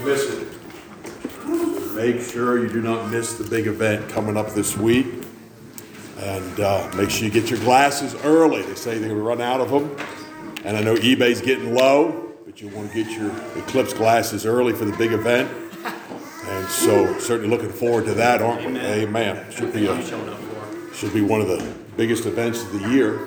Listen, make sure you do not miss the big event coming up this week. And make sure you get your glasses early. They say they're going to run out of them. And I know eBay's getting low, but you want to get your Eclipse glasses early for the big event. And so certainly looking forward to that, aren't we? Amen. Should be one of the biggest events of the year.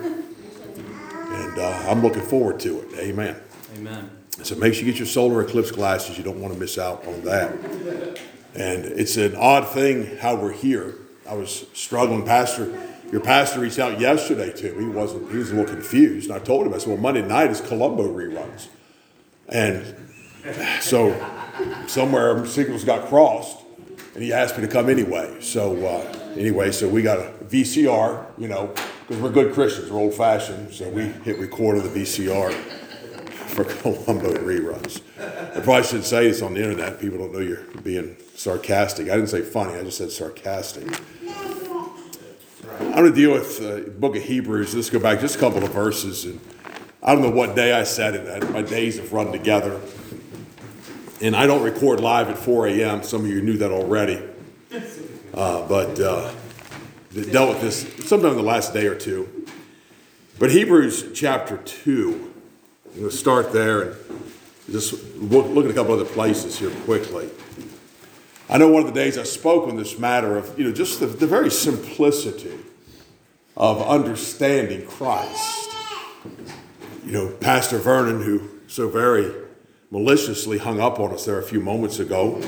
And I'm looking forward to it. Amen. Amen. So make sure you get your solar eclipse glasses. You don't want to miss out on that. And it's an odd thing how we're here. I was struggling. Your pastor reached out yesterday to me. He was a little confused. And I told him, I said, well, Monday night is Columbo reruns. And so somewhere signals got crossed, and he asked me to come anyway. So so we got a VCR, because we're good Christians, we're old-fashioned, so we hit record of the VCR for Columbo reruns. I probably shouldn't say this on the internet. People don't know you're being sarcastic. I didn't say funny, I just said sarcastic. I'm going to deal with the book of Hebrews. Let's go back just a couple of verses. And I don't know what day I said it. My days have run together. And I don't record live at 4 a.m. Some of you knew that already. But dealt with this sometime in the last day or two. But Hebrews chapter 2, I'm going to start there and just look at a couple other places here quickly. I know one of the days I spoke on this matter of, just the very simplicity of understanding Christ. Pastor Vernon, who so very maliciously hung up on us there a few moments ago,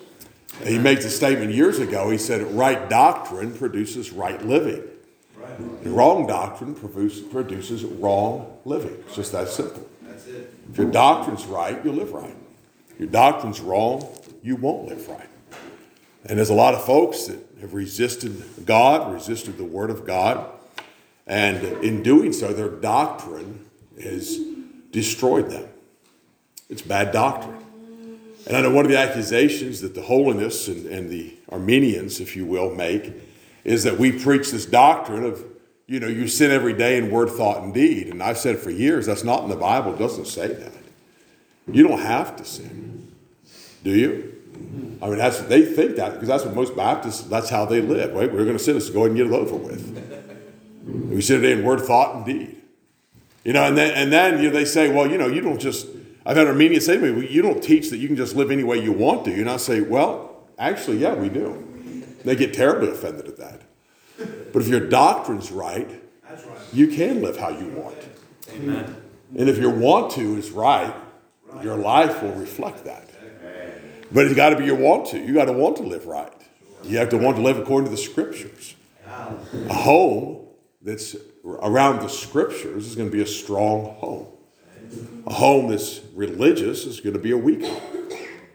he made the statement years ago. He said, right doctrine produces right living. Right. And wrong doctrine produces wrong living. It's just that simple. That's it. If your doctrine's right, you'll live right. If your doctrine's wrong, you won't live right. And there's a lot of folks that have resisted God, resisted the Word of God, and in doing so, their doctrine has destroyed them. It's bad doctrine. And I know one of the accusations that the Holiness and the Armenians, if you will, make is that we preach this doctrine of, you sin every day in word, thought, and deed. And I've said for years, that's not in the Bible. It doesn't say that. You don't have to sin. Do you? I mean, they think that, because that's what most Baptists, that's how they live. Wait, we're going to sin, let's go ahead and get it over with. We sin today in word, thought, and deed. And then they say, well, you don't just, I've had Armenians say to me, well, you don't teach that you can just live any way you want to. And I say, well, actually, yeah, we do. They get terribly offended at that. But if your doctrine's right, you can live how you want. Amen. And if your want to is right, your life will reflect that. But it's got to be your want to. You got to want to live right. You have to want to live according to the Scriptures. A home that's around the Scriptures is going to be a strong home. A home that's religious is going to be a weak home.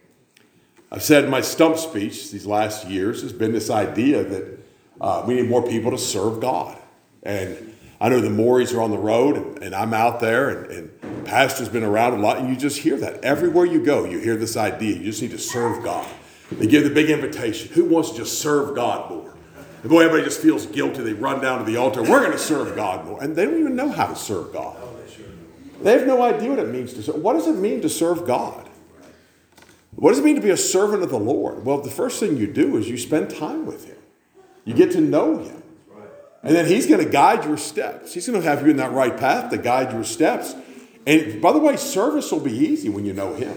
I've said in my stump speech these last years has been this idea that we need more people to serve God. And I know the Morris are on the road, and I'm out there, and Pastor's been around a lot, and you just hear that. Everywhere you go, you hear this idea. You just need to serve God. They give the big invitation. Who wants to just serve God more? And boy, everybody just feels guilty. They run down to the altar. We're going to serve God more. And they don't even know how to serve God. They have no idea what it means to serve. What does it mean to serve God? What does it mean to be a servant of the Lord? Well, the first thing you do is you spend time with Him. You get to know Him. And then He's going to guide your steps. He's going to have you in that right path to guide your steps. And by the way, service will be easy when you know Him.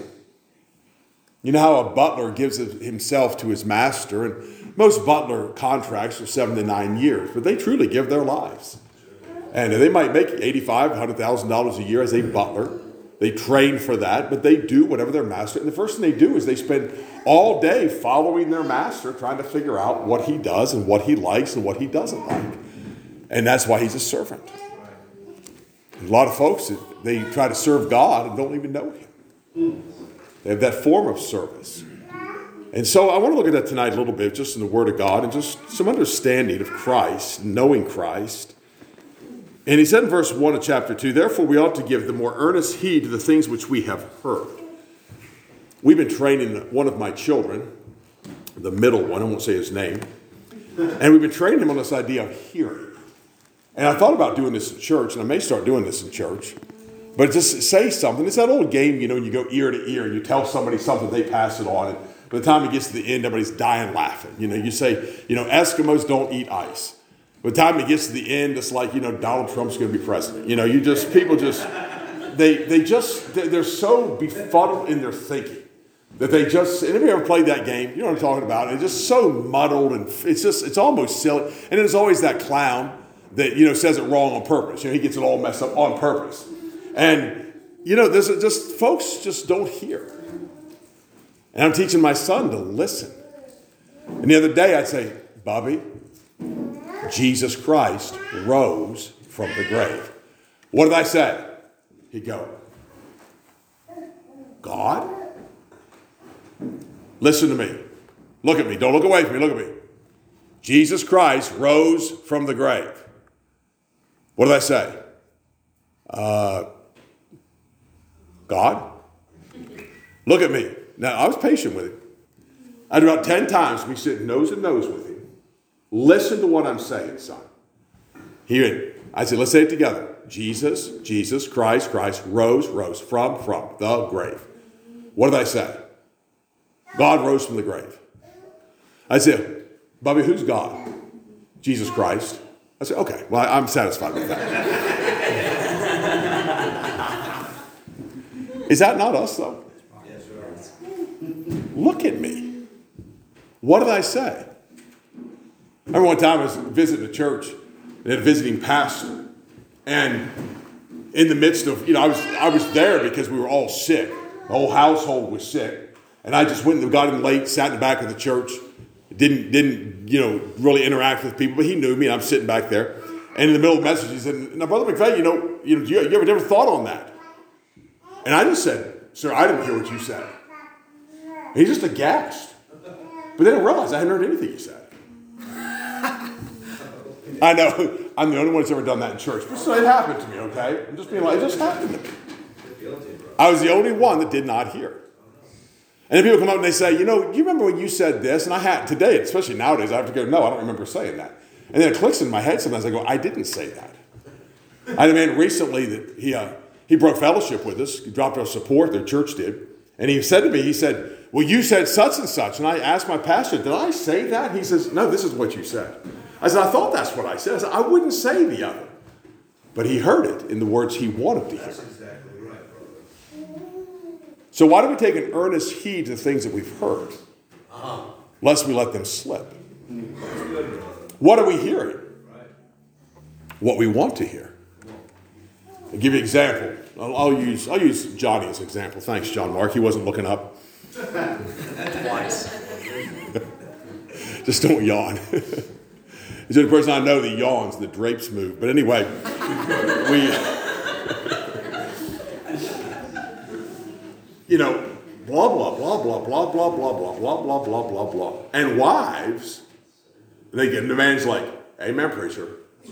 You know how a butler gives himself to his master, and most butler contracts are 7 to 9 years, but they truly give their lives. And they might make $85,000, $100,000 a year as a butler. They train for that, but they do whatever their master. And the first thing they do is they spend all day following their master, trying to figure out what he does and what he likes and what he doesn't like. And that's why he's a servant. A lot of folks, they try to serve God and don't even know Him. They have that form of service. And so I want to look at that tonight a little bit, just in the Word of God, and just some understanding of Christ, knowing Christ. And he said in verse 1 of chapter 2, therefore we ought to give the more earnest heed to the things which we have heard. We've been training one of my children, the middle one, I won't say his name, and we've been training him on this idea of hearing. And I thought about doing this in church, and I may start doing this in church. But just say something. It's that old game, you go ear to ear, and you tell somebody something, they pass it on, and by the time it gets to the end, everybody's dying laughing. You say, Eskimos don't eat ice. By the time it gets to the end, it's like, Donald Trump's going to be president. They're so befuddled in their thinking that they just, and if you ever played that game, you know what I'm talking about, it's just so muddled, and it's almost silly. And there's always that clown that, says it wrong on purpose. He gets it all messed up on purpose. And, there's just, folks just don't hear. And I'm teaching my son to listen. And the other day I'd say, Bobby, Jesus Christ rose from the grave. What did I say? He'd go, God? Listen to me. Look at me. Don't look away from me. Look at me. Jesus Christ rose from the grave. What did I say? God? Look at me. Now, I was patient with him. I had about 10 times me sitting nose to nose with him. Listen to what I'm saying, son. Here, I said, let's say it together. Jesus Christ rose from the grave. What did I say? God rose from the grave. I said, Bobby, who's God? Jesus Christ. I said, okay, well, I'm satisfied with that. Is that not us, though? Look at me. What did I say? I remember one time I was visiting a church and had a visiting pastor. And in the midst of, I was there because we were all sick. The whole household was sick. And I just went and got him late, sat in the back of the church. Didn't really interact with people, but he knew me, and I'm sitting back there. And in the middle of the message, he said, now, Brother McVeigh, you ever thought on that? And I just said, sir, I didn't hear what you said. And he just aghast. But then I realized I hadn't heard anything he said. I know, I'm the only one that's ever done that in church. But so it happened to me, okay? I'm just being like, it just happened to me. I was the only one that did not hear. And then people come up and they say, do you remember when you said this? And I had today, especially nowadays, I have to go, no, I don't remember saying that. And then it clicks in my head sometimes. I go, I didn't say that. I had a man recently that he broke fellowship with us. He dropped our support, their church did. And he said to me, well, you said such and such. And I asked my pastor, did I say that? He says, no, this is what you said. I said, I thought that's what I said. I said, I wouldn't say the other. But he heard it in the words he wanted to hear. That's exactly right, brother. So why do we take an earnest heed to the things that we've heard? Lest we let them slip. What are we hearing? What we want to hear. I'll give you an example. I'll use Johnny as an example. Thanks, John Mark. He wasn't looking up. Twice. Just don't yawn. He's the only person I know that yawns, the drapes move. But anyway, blah, blah, blah, blah, blah, blah, blah, blah, blah, blah, blah, blah, blah. And wives, they get, the man's like, amen, preacher.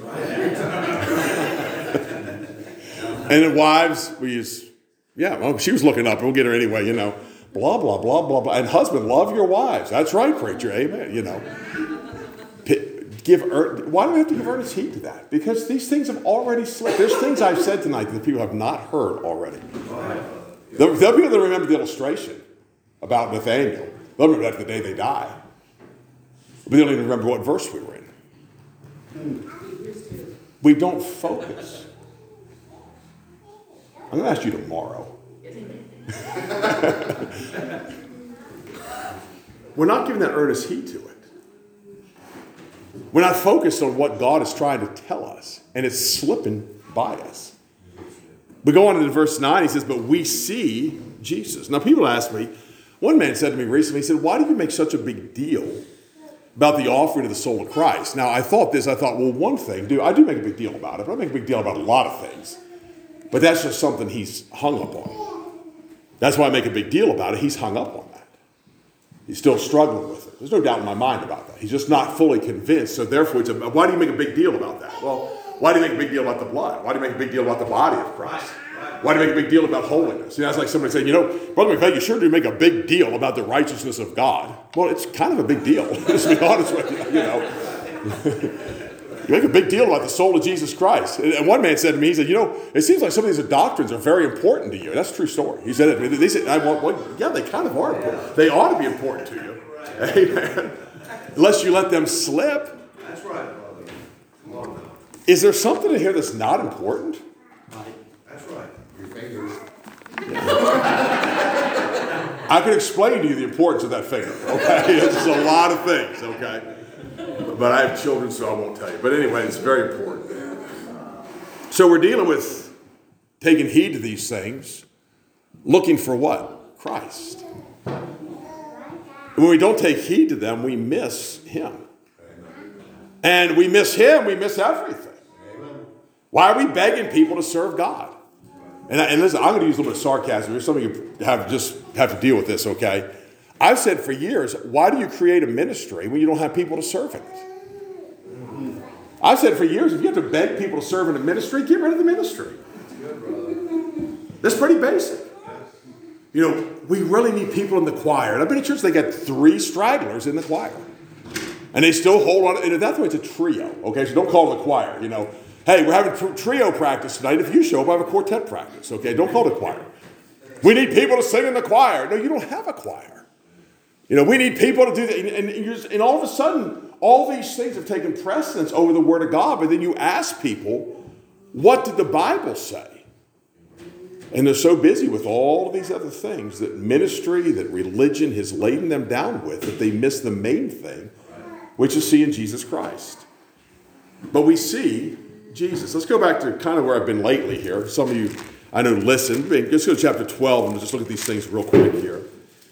And then wives, she was looking up. We'll get her anyway, blah, blah, blah, blah, blah. And husband, love your wives. That's right, preacher, amen, Why do we have to give earnest heed to that? Because these things have already slipped. There's things I've said tonight that people have not heard already. There'll be people that remember the illustration about Nathaniel. They'll remember that the day they die. But they don't even remember what verse we were in. We don't focus. I'm going to ask you tomorrow. We're not giving that earnest heed to it. We're not focused on what God is trying to tell us, and it's slipping by us. We go on into verse 9, he says, but we see Jesus. Now, people ask me, one man said to me recently, he said, why do you make such a big deal about the offering of the soul of Christ? Now, I thought, well, one thing, I do make a big deal about it, but I make a big deal about a lot of things. But that's just something he's hung up on. That's why I make a big deal about it. He's hung up on that. He's still struggling with it. There's no doubt in my mind about that. He's just not fully convinced. So therefore, why do you make a big deal about that? Well, why do you make a big deal about the blood? Why do you make a big deal about the body of Christ? Why do you make a big deal about holiness? That's like somebody saying, Brother McVeigh, you sure do make a big deal about the righteousness of God. Well, it's kind of a big deal, to be honest with you, You make a big deal about the soul of Jesus Christ. And one man said to me, he said, it seems like some of these doctrines are very important to you. That's a true story. He said it. They said, yeah, they kind of are important. They ought to be important to you. Amen. Unless you let them slip. That's right, brother. Come on now. Is there something in here that's not important? That's right. Your fingers. I can explain to you the importance of that finger, okay? It's just a lot of things, okay? But I have children, so I won't tell you. But anyway, it's very important. So we're dealing with taking heed to these things, looking for what? Christ. When we don't take heed to them, we miss him. And we miss him, we miss everything. Why are we begging people to serve God? And listen, I'm going to use a little bit of sarcasm here. Some of you have to deal with this, okay? I've said for years, why do you create a ministry when you don't have people to serve in it? I've said for years, if you have to beg people to serve in a ministry, get rid of the ministry. That's pretty basic. We really need people in the choir. And I've been in church, they got 3 stragglers in the choir. And they still hold on. And that's why it's a trio, okay? So don't call it a choir, Hey, we're having trio practice tonight. If you show up, I have a quartet practice, okay? Don't call it a choir. We need people to sing in the choir. No, you don't have a choir. We need people to do that. And all of a sudden, all these things have taken precedence over the Word of God. But then you ask people, what did the Bible say? And they're so busy with all of these other things that ministry, that religion has laden them down with, that they miss the main thing, which is seeing Jesus Christ. But we see Jesus. Let's go back to kind of where I've been lately here. Some of you, I know, listen. Let's go to chapter 12 and just look at these things real quick here.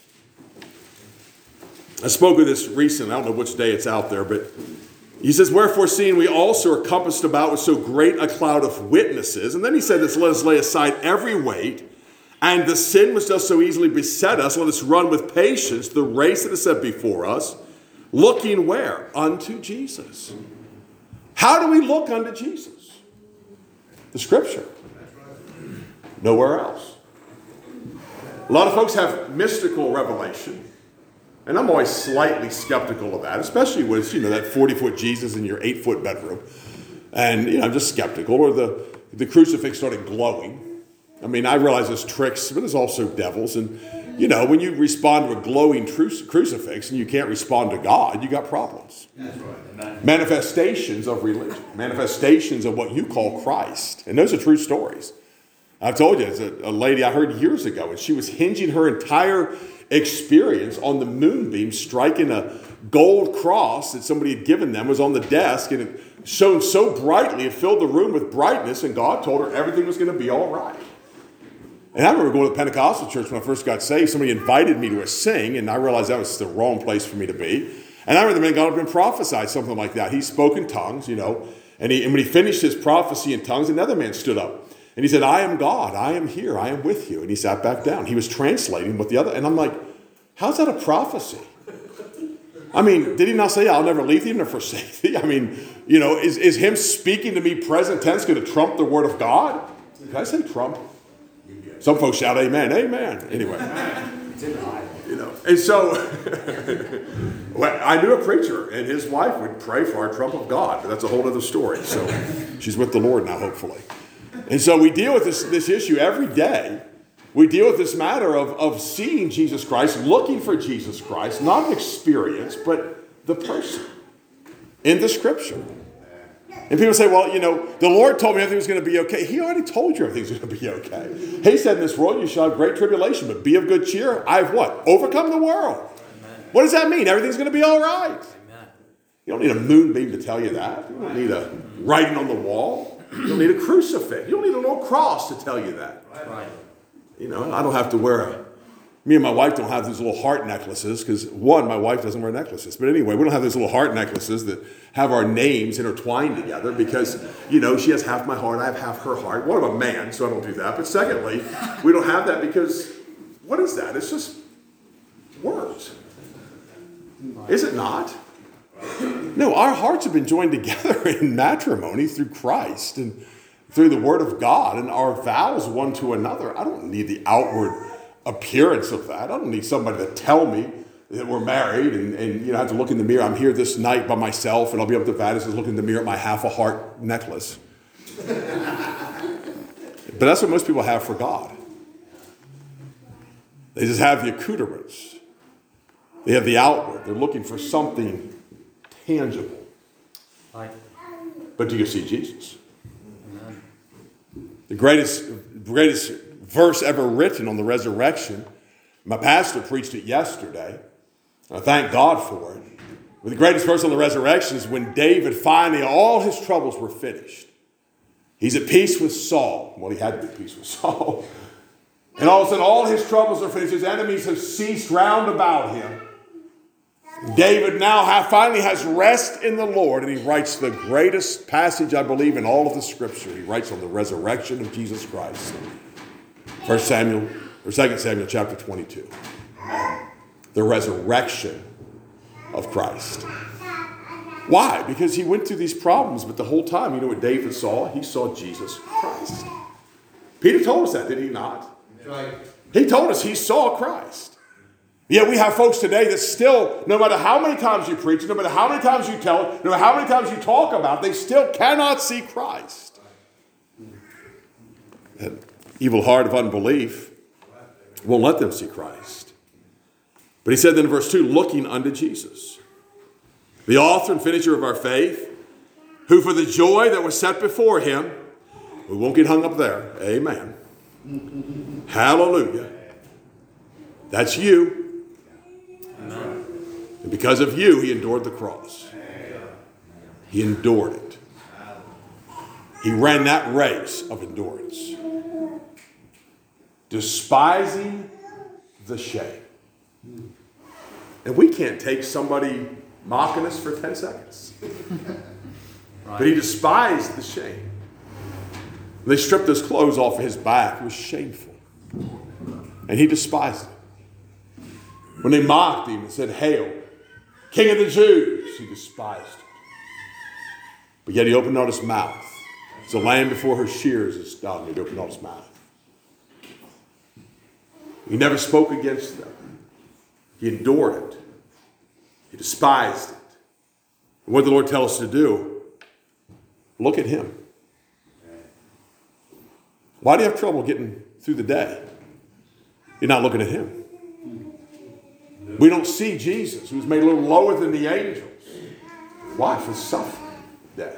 I spoke of this recently. I don't know which day it's out there, but he says, wherefore, seeing we also are compassed about with so great a cloud of witnesses. And then he said this, let us lay aside every weight and the sin which does so easily beset us. Let us run with patience the race that is set before us, looking where? Unto Jesus. How do we look unto Jesus? The Scripture. Nowhere else. A lot of folks have mystical revelation. And I'm always slightly skeptical of that, especially with, that 40-foot Jesus in your 8-foot bedroom. And, I'm just skeptical. Or the crucifix started glowing. I mean, I realize there's tricks, but there's also devils. And, when you respond to a glowing crucifix and you can't respond to God, you got problems. That's right. Manifestations of religion. Manifestations of what you call Christ. And those are true stories. I've told you, it's a lady I heard years ago, and she was hinging her entire experience on the moonbeam striking a gold cross that somebody had given them, was on the desk, and it shone so brightly, it filled the room with brightness, and God told her everything was going to be all right. And I remember going to the Pentecostal church when I first got saved. Somebody invited me to a sing, and I realized that was the wrong place for me to be. And I remember the man got up and prophesied something like that. He spoke in tongues, and when he finished his prophecy in tongues, another man stood up. And he said, I am God, I am here, I am with you. And he sat back down. He was translating what the other, and I'm like, how's that a prophecy? I mean, did he not say, I'll never leave thee nor forsake thee? I mean, is him speaking to me present tense going to trump the word of God? Did I say trump? Some folks shout amen, amen. Anyway, and so I knew a preacher, and his wife would pray for our trump of God, but that's a whole other story. So she's with the Lord now, hopefully. And so we deal with this issue every day. We deal with this matter of seeing Jesus Christ, looking for Jesus Christ, not an experience, but the person in the Scripture. And people say, well, the Lord told me everything was going to be okay. He already told you everything's going to be okay. He said, in this world you shall have great tribulation, but be of good cheer. I've what? Overcome the world. Amen. What does that mean? Everything's going to be all right. Amen. You don't need a moonbeam to tell you that. You don't need a writing on the wall. You don't need a crucifix. You don't need a little cross to tell you that. Right. I don't have to wear me and my wife don't have these little heart necklaces because, one, my wife doesn't wear necklaces. But anyway, we don't have these little heart necklaces that have our names intertwined together because, she has half my heart, I have half her heart. One, I'm a man, so I don't do that. But secondly, we don't have that because, what is that? It's just words. Is it not? No, our hearts have been joined together in matrimony through Christ and through the Word of God and our vows one to another. I don't need the outward appearance of that. I don't need somebody to tell me that we're married and I have to look in the mirror. I'm here this night by myself, and I'll be up to Vadis and look in the mirror at my half a heart necklace. But that's what most people have for God. They just have the accoutrements. They have the outward. They're looking for something tangible. Right. But do you see Jesus? Amen. The greatest verse ever written on the resurrection, my pastor preached it yesterday. I thank God for it. But the greatest verse on the resurrection is when David finally, all his troubles were finished. He's at peace with Saul. Well, he had to be at peace with Saul. And all of a sudden, all his troubles are finished. His enemies have ceased round about him. David now finally has rest in the Lord, and he writes the greatest passage, I believe, in all of the Scripture. He writes on the resurrection of Jesus Christ. 2 Samuel chapter 22. The resurrection of Christ. Why? Because he went through these problems, but the whole time, you know what David saw? He saw Jesus Christ. Peter told us that, did he not? Right. He told us he saw Christ. Yet we have folks today that still, no matter how many times you preach, no matter how many times you tell it, no matter how many times you talk about it, they still cannot see Christ. That evil heart of unbelief won't let them see Christ. But he said then in verse 2, looking unto Jesus, the author and finisher of our faith, who for the joy that was set before him, we won't get hung up there. Amen. Hallelujah. That's you. Amen. And because of you, he endured the cross. He endured it. He ran that race of endurance. Despising the shame. And we can't take somebody mocking us for 10 seconds. Right. But he despised the shame. They stripped his clothes off of his back. It was shameful. And he despised it. When they mocked him and said, "Hail, King of the Jews," he despised it. But yet he opened not his mouth. As a lamb before her shears is dumb, he opened not his mouth. He never spoke against them. He endured it. He despised it. And what did the Lord tell us to do? Look at him. Why do you have trouble getting through the day? You're not looking at him. We don't see Jesus, who's made a little lower than the angels. Why? For suffering, death.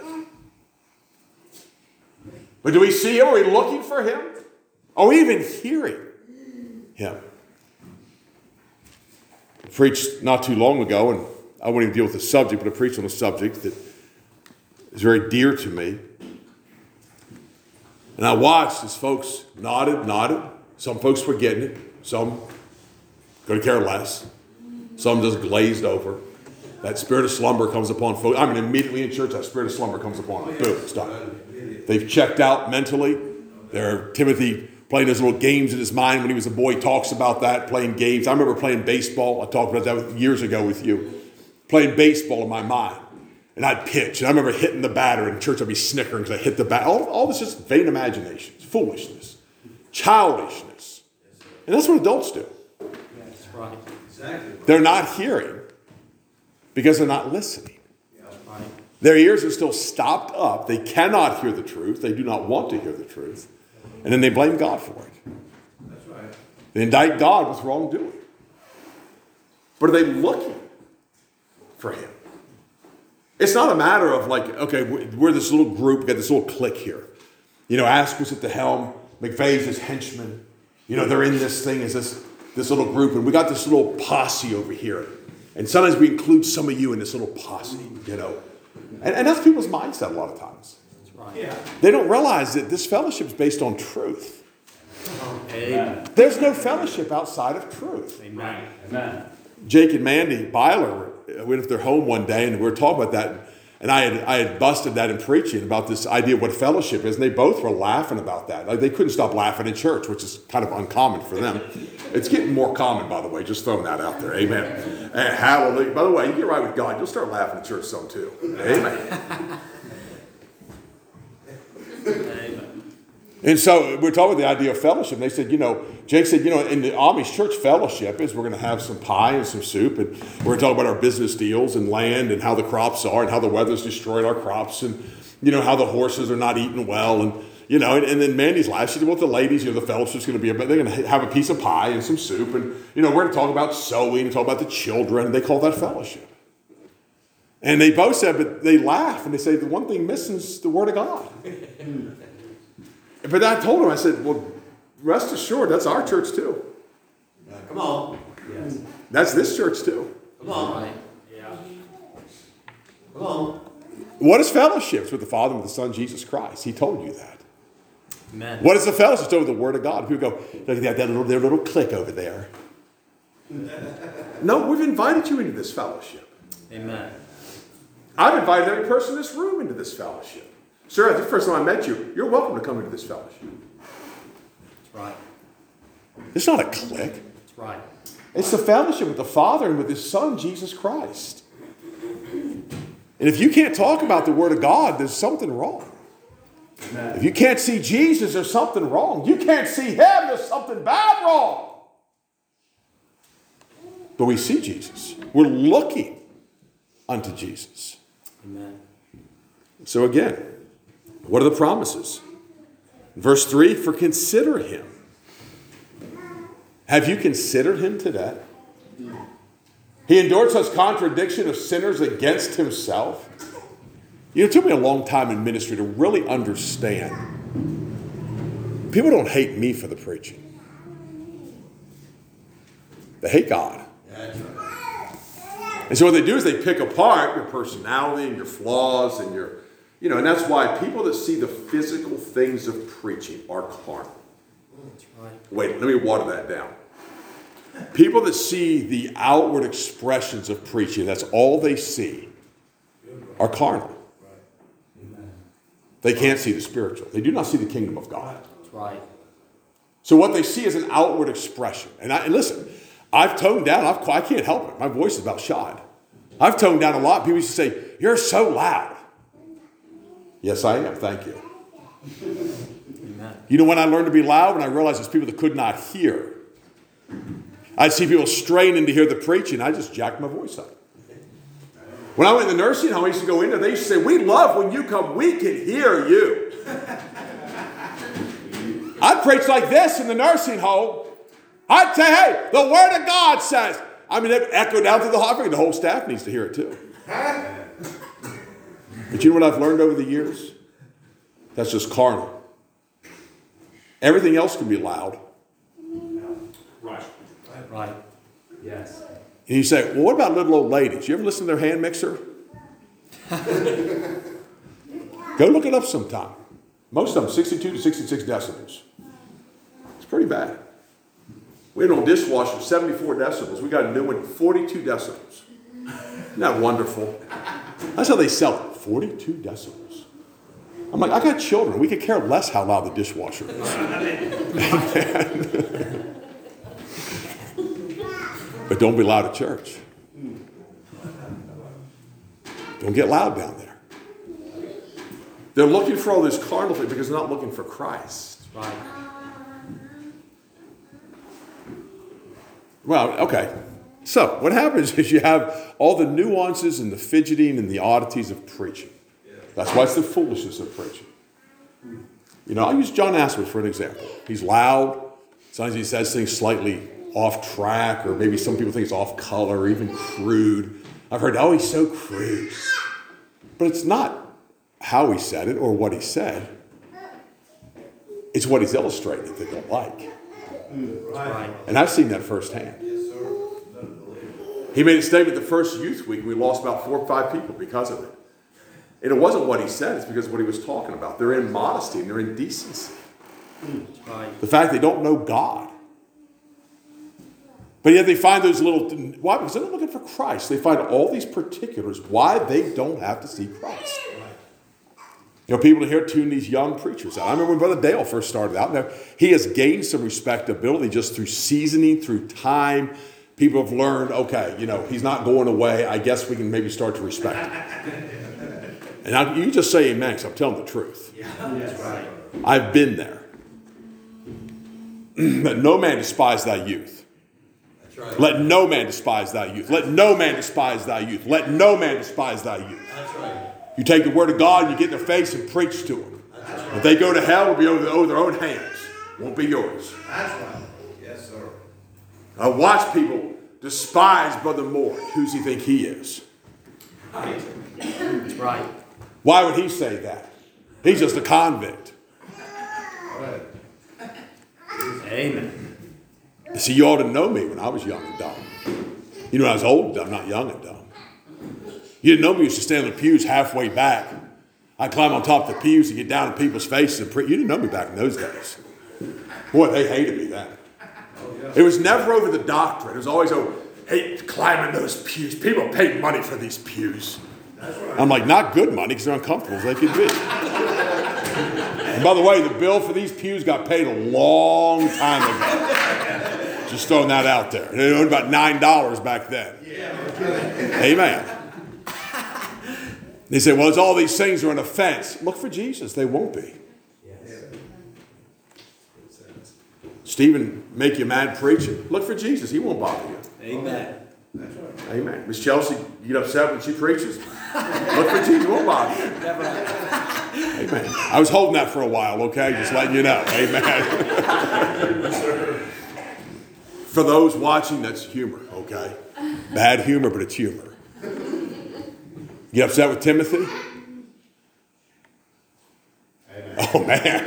But do we see him? Are we looking for him? Are we even hearing him? I preached not too long ago, and I won't even deal with the subject, but I preached on a subject that is very dear to me. And I watched as folks nodded. Some folks were getting it. Some could care less. Some just glazed over. That spirit of slumber comes upon folks. I mean, immediately in church, that spirit of slumber comes upon them. Boom, it's done. They've checked out mentally. Timothy playing those little games in his mind when he was a boy. He talks about that, playing games. I remember playing baseball. I talked about that years ago with you. Playing baseball in my mind. And I'd pitch. And I remember hitting the batter in church. I'd be snickering because I hit the bat. All this just vain imaginations, foolishness, childishness. And that's what adults do. That's right. Exactly. They're not hearing because they're not listening. Right. Their ears are still stopped up. They cannot hear the truth. They do not want to hear the truth. And then they blame God for it. That's right. They indict God with wrongdoing. But are they looking for him? It's not a matter of like, okay, we're this little group, got this little clique here. You know, Asquith's at the helm, McVeigh's his henchman. You know, they're in this thing as this little group, and we got this little posse over here. And sometimes we include some of you in this little posse, you know. And that's people's mindset a lot of times. That's right. Yeah. They don't realize that this fellowship is based on truth. Amen. There's no fellowship outside of truth. Amen. Amen. Jake and Mandy Byler went to their home one day, and we were talking about that. And I had busted that in preaching about this idea of what fellowship is, and they both were laughing about that. Like, they couldn't stop laughing in church, which is kind of uncommon for them. It's getting more common, by the way. Just throwing that out there. Amen. And hallelujah. By the way, you get right with God, you'll start laughing in church some too. Amen. Amen. And so we're talking about the idea of fellowship. And they said, Jake said, in the Amish church fellowship is we're going to have some pie and some soup. And we're going to talk about our business deals and land and how the crops are and how the weather's destroyed our crops and, how the horses are not eating well. And, and then Mandy's life, she said, well, the ladies, the fellowship's going to be, they're going to have a piece of pie and some soup. And, we're going to talk about sewing and talk about the children. And they call that fellowship. And they both said, but they laugh and they say, the one thing missing is the Word of God. But I told him, I said, well, rest assured, that's our church too. Come on. Yes. That's this church too. Come on. Right. Yeah. Come on. What is fellowships with the Father and with the Son, Jesus Christ? He told you that. Amen. What is the fellowship over the Word of God? People go, look at their little clique over there. No, we've invited you into this fellowship. Amen. I've invited every person in this room into this fellowship. Sir, the first time I met you, you're welcome to come into this fellowship. That's right. It's not a clique. That's right. It's the fellowship with the Father and with His Son, Jesus Christ. And if you can't talk about the Word of God, there's something wrong. Amen. If you can't see Jesus, there's something wrong. You can't see Him, there's something bad wrong. But we see Jesus. We're looking unto Jesus. Amen. So again, what are the promises? Verse 3, for consider Him. Have you considered Him today? He endured such contradiction of sinners against Himself. It took me a long time in ministry to really understand. People don't hate me for the preaching. They hate God. That's right. And so what they do is they pick apart your personality and your flaws and your, and that's why people that see the physical things of preaching are carnal. That's right. Wait, let me water that down. People that see the outward expressions of preaching, that's all they see, are carnal. They can't see the spiritual. They do not see the kingdom of God. That's right. So what they see is an outward expression. And listen, I've toned down. I can't help it. My voice is about shot. I've toned down a lot. People used to say, you're so loud. Yes, I am. Thank you. Amen. When I learned to be loud, when I realized there's people that could not hear. I'd see people straining to hear the preaching. I just jacked my voice up. When I went in the nursing home, I used to go in there. They used to say, we love when you come. We can hear you. I'd preach like this in the nursing home. I'd say, hey, the Word of God says. It echoed down through the hall. The whole staff needs to hear it too. But you know what I've learned over the years? That's just carnal. Everything else can be loud. Right. Right. Yes. And you say, well, what about little old ladies? You ever listen to their hand mixer? Go look it up sometime. Most of them, 62 to 66 decibels. It's pretty bad. We had an old dishwasher, 74 decibels. We got a new one, 42 decibels. Isn't that wonderful? That's how they sell it, 42 decibels. I'm like, I got children. We could care less how loud the dishwasher is. But don't be loud at church. Don't get loud down there. They're looking for all this carnal thing because they're not looking for Christ. Right. Well, okay. So what happens is you have all the nuances and the fidgeting and the oddities of preaching. That's why it's the foolishness of preaching. I'll use John Asworth for an example. He's loud. Sometimes he says things slightly off track, or maybe some people think it's off color, or even crude. I've heard, oh, he's so crude. But it's not how he said it or what he said. It's what he's illustrating that they don't like. Right. And I've seen that firsthand. Yes, sir. He made a statement the first youth week. We lost about 4 or 5 people because of it. And it wasn't what he said. It's because of what he was talking about. They're in modesty and they're in decency. That's right. The fact they don't know God. But yet they find those little... Why? Because they're not looking for Christ. They find all these particulars why they don't have to see Christ. People here tune these young preachers out. I remember when Brother Dale first started out. Now, he has gained some respectability just through seasoning, through time. People have learned, okay, he's not going away. I guess we can maybe start to respect him. And you just say amen because I'm telling the truth. That's right. I've been there. Let no man despise thy youth. That's right. Let no man despise thy youth. Let no man despise thy youth. Let no man despise thy youth. That's right. You take the word of God and you get in their face and preach to them. If they go to hell, it'll be over their own hands. It won't be yours. That's right. Yes, sir. I watch people despise Brother Moore. Who's he think he is? That's right. Why would he say that? He's just a convict. Amen. See, you ought to know me when I was young and dumb. You know, when I was old and dumb, not young and dumb. You didn't know me. I used to stand in the pews halfway back. I'd climb on top of the pews and get down in people's faces and preach. You didn't know me back in those days. Boy, they hated me then. It was never over the doctrine. It was always over, hey, climbing those pews. People pay money for these pews. I'm like, not good money because they're uncomfortable as they could be. And by the way, the bill for these pews got paid a long time ago. Just throwing that out there. It owned about $9 back then. Amen. They say, well, it's all these things are an offense. Look for Jesus. They won't be. Stephen, make you mad preaching. Look for Jesus. He won't bother you. Amen. Amen. Miss Chelsea, you get upset when she preaches? Look for Jesus. He won't bother you. Amen. I was holding that for a while, okay? Just letting you know. Amen. For those watching, that's humor, okay? Bad humor, but it's humor. Get upset with Timothy? Amen. Oh, man.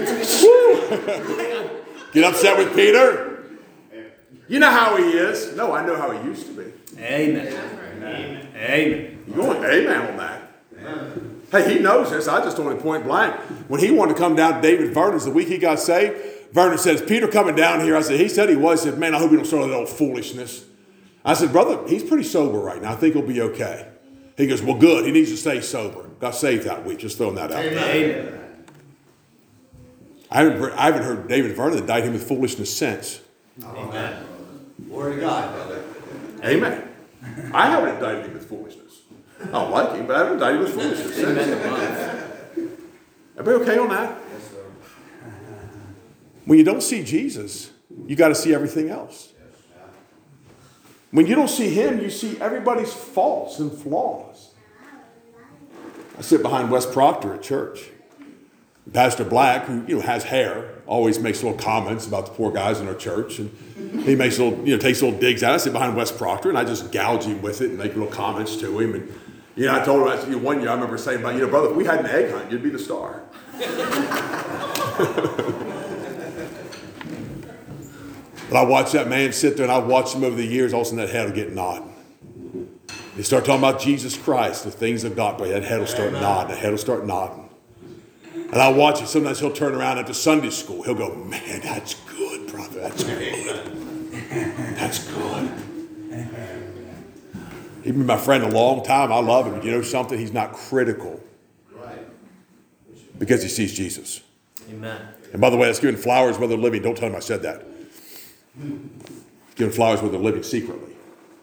Get upset with Peter? You know how he is. No, I know how he used to be. Amen. Amen. You going, amen on that. Hey, he knows this. I just told him point blank. When he wanted to come down to David Vernon's the week he got saved, Vernon says, Peter coming down here. I said, he said he was. He said, man, I hope you don't start that old foolishness. I said, brother, he's pretty sober right now. I think he'll be okay. He goes, well, good. He needs to stay sober. Got saved that week. Just throwing that out there. Amen. I haven't heard David Vernon indict him with foolishness since. Amen. Word of God, brother. Amen. I haven't indicted him with foolishness. I don't like him, but I haven't indicted him with foolishness since. Everybody okay on that? Yes, sir. When you don't see Jesus, you got to see everything else. When you don't see him, you see everybody's faults and flaws. I sit behind Wes Proctor at church. Pastor Black, who has hair, always makes little comments about the poor guys in our church, and he makes little, takes little digs at. I sit behind Wes Proctor, and I just gouge him with it and make little comments to him. And I told him, one year I remember saying about, brother, if we had an egg hunt, you'd be the star. But I watched that man sit there, and I watched him over the years. All of a sudden, that head will get nodding. They start talking about Jesus Christ, the things of God, but that head will start nodding. The head will start nodding. And I watch it. Sometimes he'll turn around after Sunday school. He'll go, man, that's good, brother. That's good. That's good. He's been my friend a long time. I love him. You know something? He's not critical. Because he sees Jesus. Amen. And by the way, that's giving flowers where they're living. Don't tell him I said that. Giving flowers where they're living secretly.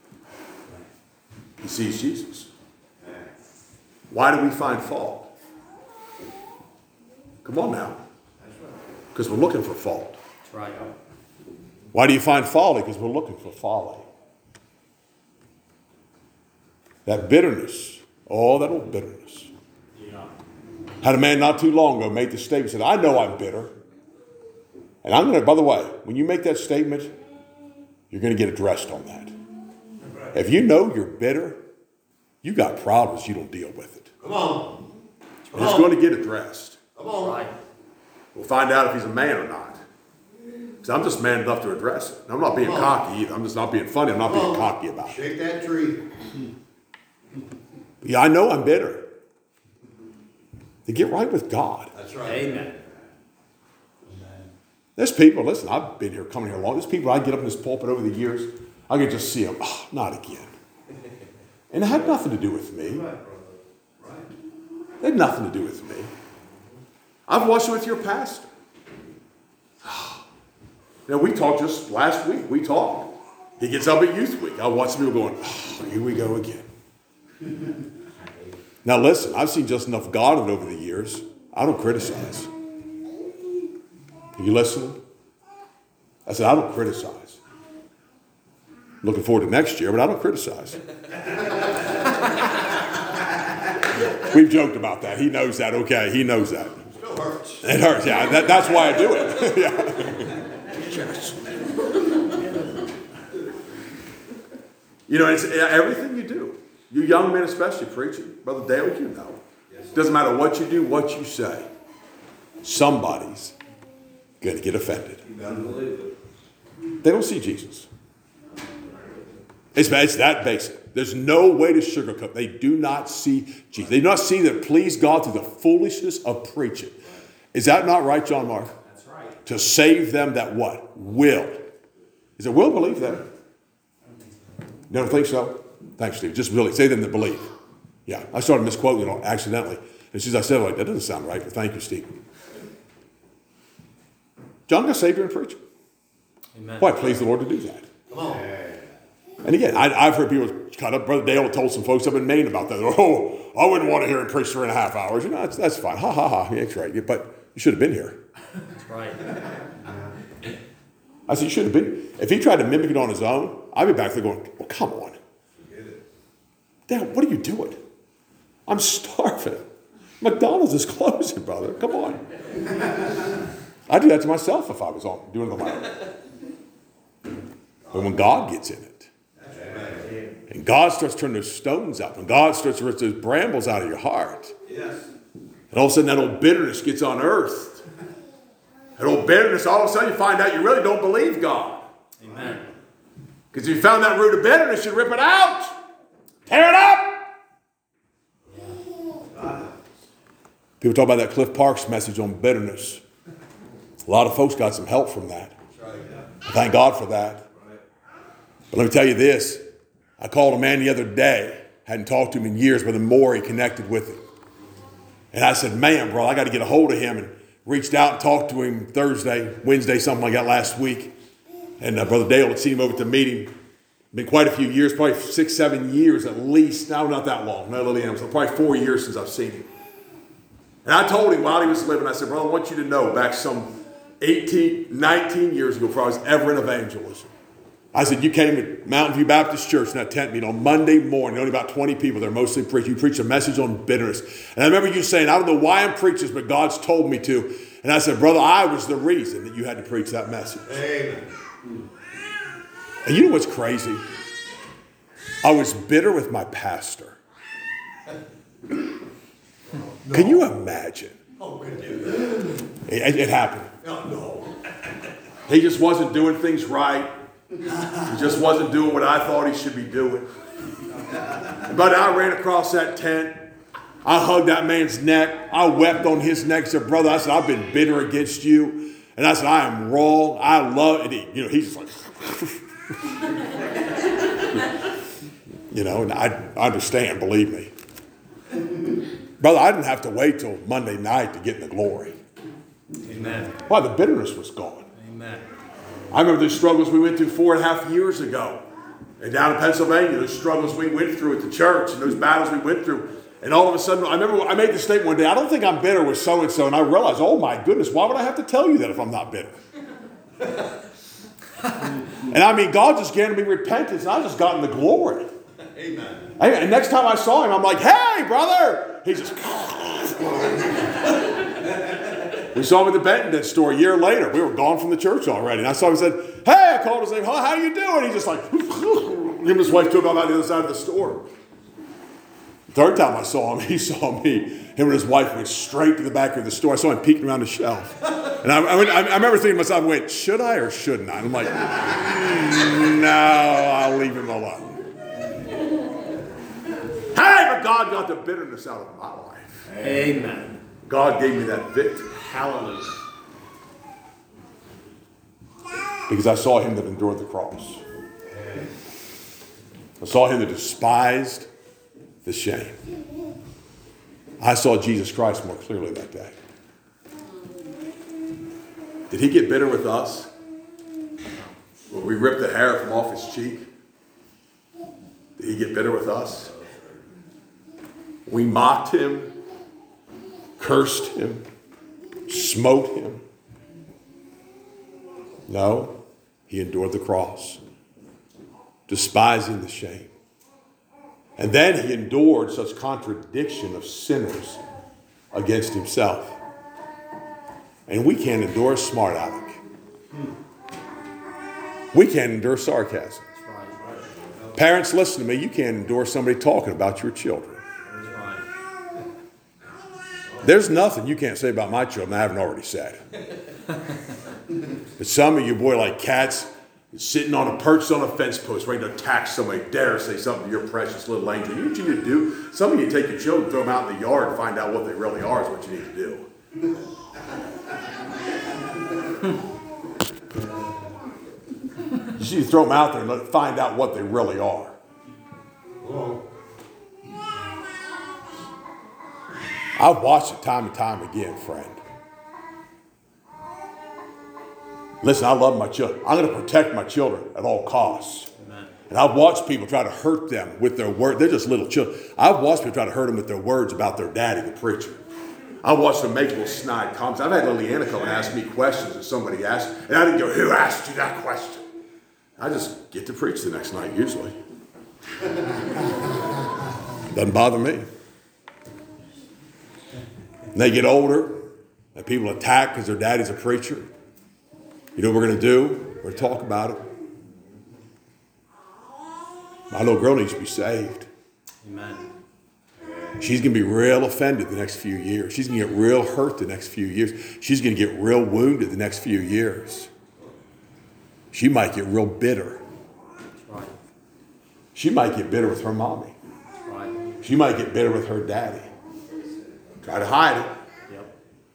He sees Jesus. Why do we find fault? Come on now. Because we're looking for fault. That's right. Why do you find folly? Because we're looking for folly. That bitterness. Oh, that old bitterness. Had a man not too long ago make the statement, said, I know I'm bitter. And I'm going to, by the way, when you make that statement, you're going to get addressed on that. If you know you're bitter, you got problems, you don't deal with it. Come on. And it's going to get addressed. Come on. Right. We'll find out if he's a man or not. Because I'm just man enough to address it. And I'm not being cocky either. I'm just not being funny. I'm not being cocky about it. Shake that tree. Yeah, I know I'm bitter. Then get right with God. That's right. Amen. There's people, listen, I've been here, coming here long. There's people, I get up in this pulpit over the years, I can just see them, oh, not again. And it had nothing to do with me. It had nothing to do with me. I've watched it with your pastor. We talked just last week. We talked. He gets up at Youth Week. I watch people going, oh, here we go again. Now listen, I've seen just enough God in it over the years. I don't criticize. Are you listening? I said, I don't criticize. Looking forward to next year, but I don't criticize. We've joked about that. He knows that. Okay, he knows that. Still hurts. It hurts. Yeah, that's why I do it. Yeah. You know, it's everything you do. You young men especially preaching. Brother Dale, you know. It doesn't matter what you do, what you say. Somebody's going to get offended. You better believe it. They don't see Jesus. It's that basic. There's no way to sugarcoat. They do not see Jesus. They do not see that please God through the foolishness of preaching. Is that not right, John Mark? That's right. To save them that what? Will. Is it will believe that? You don't think so? Thanks, Steve. Just really save them that believe. Yeah, I started misquoting it accidentally. As soon as I said it, like, that doesn't sound right, but thank you, Steve. John got saved during preaching. Amen. Why? Please the Lord to do that. Come on. And again, I've heard people kind of, Brother Dale told some folks up in Maine about that. Oh, I wouldn't want to hear him preach 3.5 hours. You know, that's fine. Ha, ha, ha. Yeah, that's right. But you should have been here. That's right. I said, you should have been. If he tried to mimic it on his own, I'd be back there going, well, come on. Dale, what are you doing? I'm starving. McDonald's is closing, brother. Come on. I'd do that to myself if I was doing it on my own. But when God gets in it, and God starts turning those stones up, and God starts to rip those brambles out of your heart, Yes. and all of a sudden that old bitterness gets unearthed. That old bitterness, all of a sudden you find out you really don't believe God. Amen. Because if you found that root of bitterness, you'd rip it out. Tear it up. People talk about that Cliff Parks message on bitterness. A lot of folks got some help from that. Thank God for that. But let me tell you this. I called a man the other day. Hadn't talked to him in years, but the more he connected with him. And I said, man, bro, I got to get a hold of him. And reached out and talked to him Thursday, Wednesday, something like that last week. And Brother Dale had seen him over at the meeting. Been quite a few years, probably 6, 7 years at least. No, not that long. No, Lily Ann, probably 4 years since I've seen him. And I told him while he was living, I said, brother, I want you to know back some 18, 19 years ago before I was ever in evangelism. I said, you came to Mountain View Baptist Church in that tent meeting on Monday morning. Only about 20 people there, mostly preaching. You preached a message on bitterness. And I remember you saying, I don't know why I'm preaching this, but God's told me to. And I said, brother, I was the reason that you had to preach that message. Amen. And you know what's crazy? I was bitter with my pastor. Can you imagine? Oh, good news. It happened. No. He just wasn't doing things right. He just wasn't doing what I thought he should be doing. But I ran across that tent. I hugged that man's neck. I wept on his neck. I said, brother, I said, I've been bitter against you. And I said, I am wrong. I love it. You know, he's just like, you know, and I understand, believe me. Brother, I didn't have to wait till Monday night to get in the glory. Amen. Why? The bitterness was gone. Amen. I remember those struggles we went through 4.5 years ago. And down in Pennsylvania, those struggles we went through at the church and those battles we went through. And all of a sudden, I remember I made the statement one day, I don't think I'm bitter with so-and-so. And I realized, oh my goodness, why would I have to tell you that if I'm not bitter? And I mean, God just granted me repentance and I just got in the glory. Amen. And next time I saw him, I'm like, hey, brother. He just... We saw him at the Benton store a year later. We were gone from the church already. And I saw him and said, hey, I called his name. How you doing? He just like, him and his wife took him out the other side of the store. The third time I saw him, he saw me. Him and his wife went straight to the back of the store. I saw him peeking around the shelf. And I remember thinking to myself, wait, should I or shouldn't I? And I'm like, no, I'll leave him alone. Hey, but God got the bitterness out of my life. Amen. God gave me that victory. Hallelujah. Because I saw him that endured the cross. I saw him that despised the shame. I saw Jesus Christ more clearly that day. Did he get bitter with us? When we ripped the hair from off his cheek? Did he get bitter with us? We mocked him, cursed him, smote him. No. He endured the cross, despising the shame. And then he endured such contradiction of sinners against himself. And we can't endure a smart aleck. We can't endure sarcasm. That's right. Parents, listen to me. You can't endure somebody talking about your children. That's right. There's nothing you can't say about my children I haven't already said. But some of you, boy, like cats, sitting on a perch on a fence post, ready to attack somebody, dare say something to your precious little angel. You know what you need to do? Some of you take your children, throw them out in the yard, and find out what they really are is what you need to do. You need to throw them out there and find out what they really are. I've watched it time and time again, friend. Listen, I love my children. I'm going to protect my children at all costs. Amen. And I've watched people try to hurt them with their words. They're just little children. I've watched people try to hurt them with their words about their daddy, the preacher. I watched them make little snide comments. I've had Liliana come and ask me questions that somebody asked, and I didn't go, "Who asked you that question?" I just get to preach the next night, usually. Doesn't bother me. And they get older, and people attack because their daddy's a preacher. You know what we're going to do? We're going to talk about it. My little girl needs to be saved. Amen. She's going to be real offended the next few years. She's going to get real hurt the next few years. She's going to get real wounded the next few years. She might get real bitter. That's right. She might get bitter with her mommy. That's right. She might get bitter with her daddy. Try to hide it. Yep.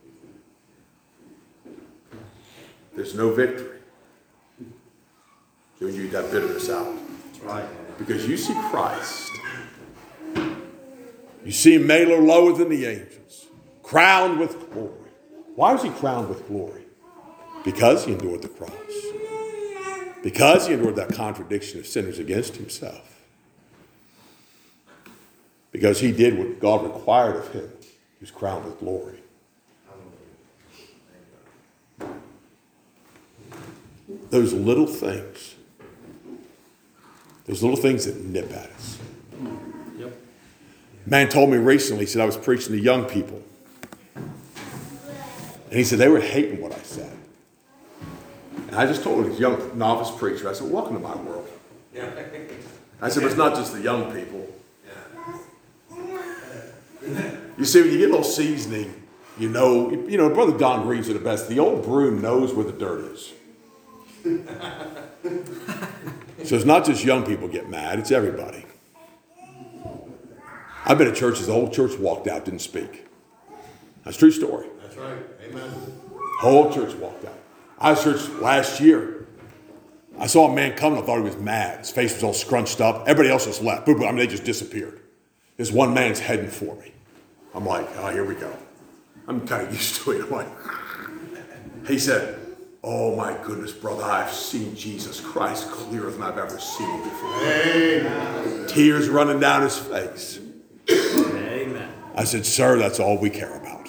There's no victory when you get that bitterness out. That's right. Because you see Christ. You see him made lower than the angels, crowned with glory. Why was he crowned with glory? Because he endured the cross. Because he endured that contradiction of sinners against himself. Because he did what God required of him. He was crowned with glory. Those little things that nip at us. Yep. A man told me recently, he said, I was preaching to young people. And he said, they were hating what I said. And I just told his young novice preacher, I said, welcome to my world. I said, but it's not just the young people. You see, when you get a little seasoning, you know, Brother Don Reeves at the best. The old broom knows where the dirt is. So it's not just young people get mad, it's everybody. I've been at churches, the whole church walked out, didn't speak. That's a true story. That's right. Amen. Whole church walked out. I was at church last year. I saw a man coming, I thought he was mad. His face was all scrunched up. Everybody else just left. Boom, boom. I mean, they just disappeared. This one man's heading for me. I'm like, oh, here we go. I'm kind of used to it. I'm like, he said, oh my goodness, brother, I've seen Jesus Christ clearer than I've ever seen him before. Amen. Tears running down his face. Amen. I said, sir, that's all we care about.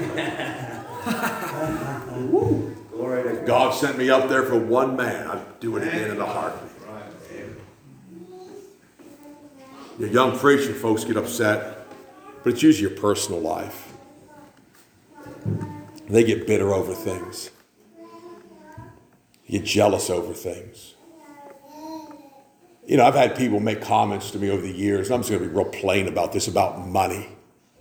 Glory to God. God sent me up there for one man. I'd do it again in a heartbeat. Your young preacher folks get upset, but it's usually your personal life. They get bitter over things. You get jealous over things. You know, I've had people make comments to me over the years, and I'm just going to be real plain about this, about money.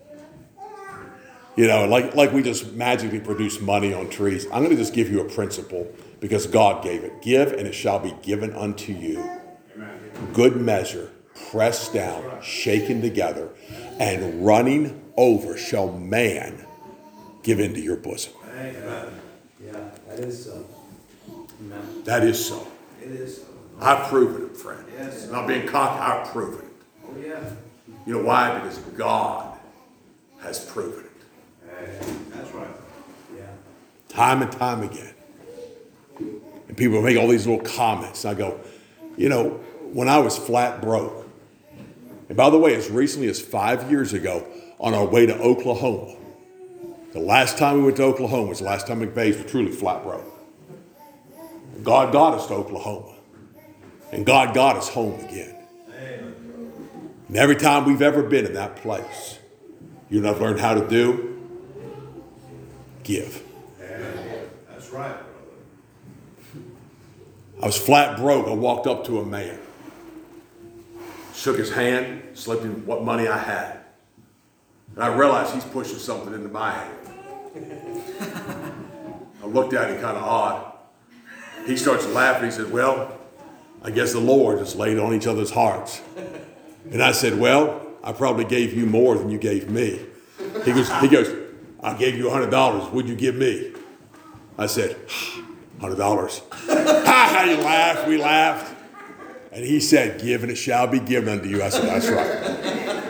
You know, like we just magically produce money on trees. I'm going to just give you a principle because God gave it. Give, and it shall be given unto you. Amen. Good measure, pressed down, shaken together, and running over shall man give into your bosom. Amen. Yeah, that is so. Amen. That is so. It is so. I've proven it, friend. Yes. Not being cocky, I've proven it. Oh, yeah. You know why? Because God has proven it. That's right. Yeah. Time and time again. And people make all these little comments. And I go, you know, when I was flat broke, and by the way, as recently as 5 years ago, on our way to Oklahoma, the last time we went to Oklahoma was the last time McVeigh's were truly flat broke. God got us to Oklahoma. And God got us home again. And every time we've ever been in that place, you know what I've learned how to do? Give. That's right, brother. I was flat broke. I walked up to a man, shook his hand, slipped him what money I had. And I realized he's pushing something into my hand. I looked at him kind of odd. He starts laughing. He said, well, I guess the Lord just laid on each other's hearts. And I said, well, I probably gave you more than you gave me. He goes, I gave you $100. What'd you give me? I said, $100. Ha! He laughed. We laughed. And he said, give and it shall be given unto you. I said, that's right.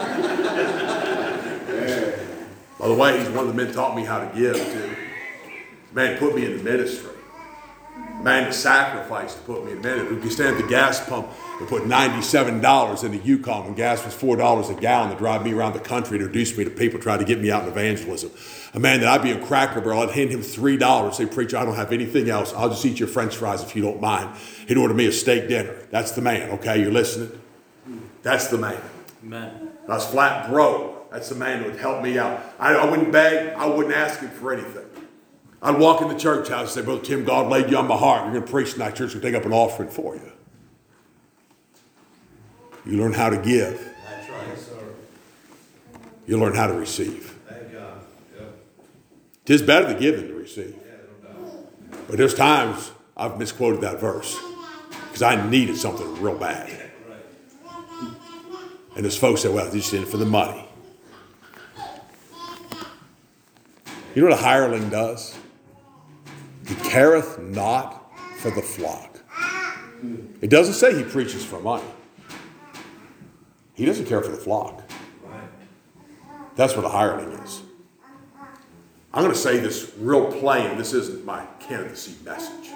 By the way, he's one of the men taught me how to give too. Man put me in the ministry. Man that sacrificed to put me in ministry. We could stand at the gas pump and put $97 in the Yukon when gas was $4 a gallon to drive me around the country, introduce me to people, try to get me out in evangelism. A man that I'd be a Cracker Barrel, I'd hand him $3, say, preacher, I don't have anything else. I'll just eat your French fries if you don't mind. He'd order me a steak dinner. That's the man, okay? You're listening? That's the man. Amen. I was flat broke. That's the man that would help me out. I wouldn't beg. I wouldn't ask him for anything. I'd walk in the church house and say, Brother Tim, God laid you on my heart. You're going to preach tonight. Church will take up an offering for you. You learn how to give. That's right, sir. You learn how to receive. Thank God. Yep. Tis better to give than to receive. Yeah, no doubt. But there's times I've misquoted that verse because I needed something real bad. Right. And there's folks that, well, they're just in it for the money. You know what a hireling does? He careth not for the flock. It doesn't say he preaches for money. He doesn't care for the flock. That's what a hireling is. I'm going to say this real plain. This isn't my candidacy message.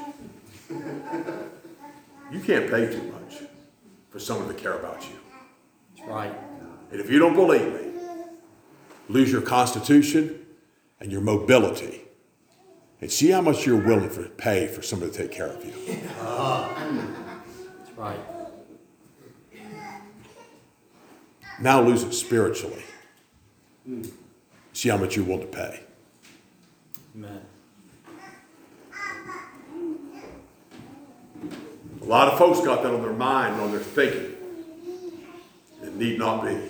You can't pay too much for someone to care about you. That's right. And if you don't believe me, lose your constitution and your mobility and see how much you're willing to pay for somebody to take care of you. That's right. Now lose it spiritually. See how much you're willing to pay. Amen. A lot of folks got that on their mind, on their thinking. It need not be.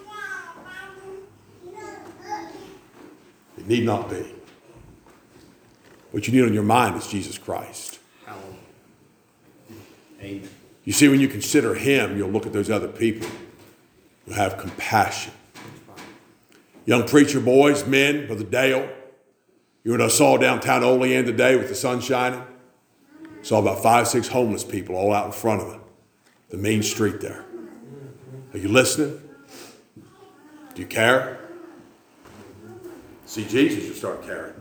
It need not be. What you need on your mind is Jesus Christ. Hallelujah. Amen. You see, when you consider him, you'll look at those other people who have compassion. Young preacher boys, men, Brother Dale. You know what I saw downtown Olean today with the sun shining? Saw about 5, 6 homeless people all out in front of the main street there. Are you listening? Do you care? See Jesus, you start caring.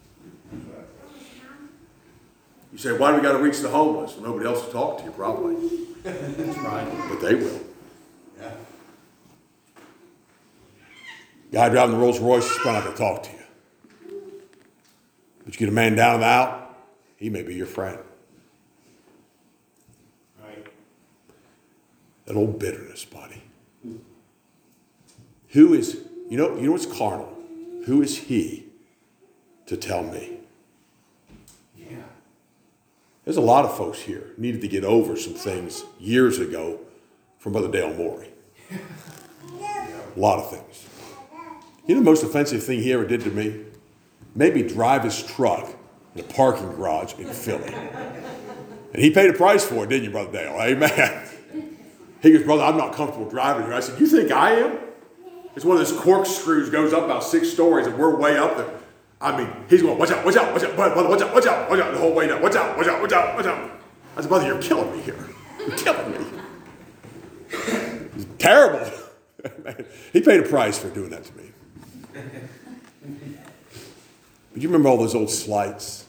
You say, why do we got to reach the homeless? Well, nobody else will talk to you, probably. That's right. But they will. Yeah. Guy driving the Rolls Royce is probably not going to talk to you. But you get a man down and out, he may be your friend. Right. That old bitterness, buddy. Who is, you know what's carnal? Who is he to tell me? Yeah. There's a lot of folks here needed to get over some things years ago from Brother Dale Morey. A lot of things. You know the most offensive thing he ever did to me? Maybe drive his truck in a parking garage in Philly. And he paid a price for it, didn't you, Brother Dale? Amen. He goes, brother, I'm not comfortable driving here. I said, you think I am? It's one of those corkscrews goes up about 6 stories and we're way up there. I mean, he's going, watch out, watch out, watch out, brother, watch out, watch out, watch out, the whole way down. Watch out, watch out, watch out, watch out. I said, brother, you're killing me here. You're killing me. It's terrible. Man, he paid a price for doing that to me. But you remember all those old slights?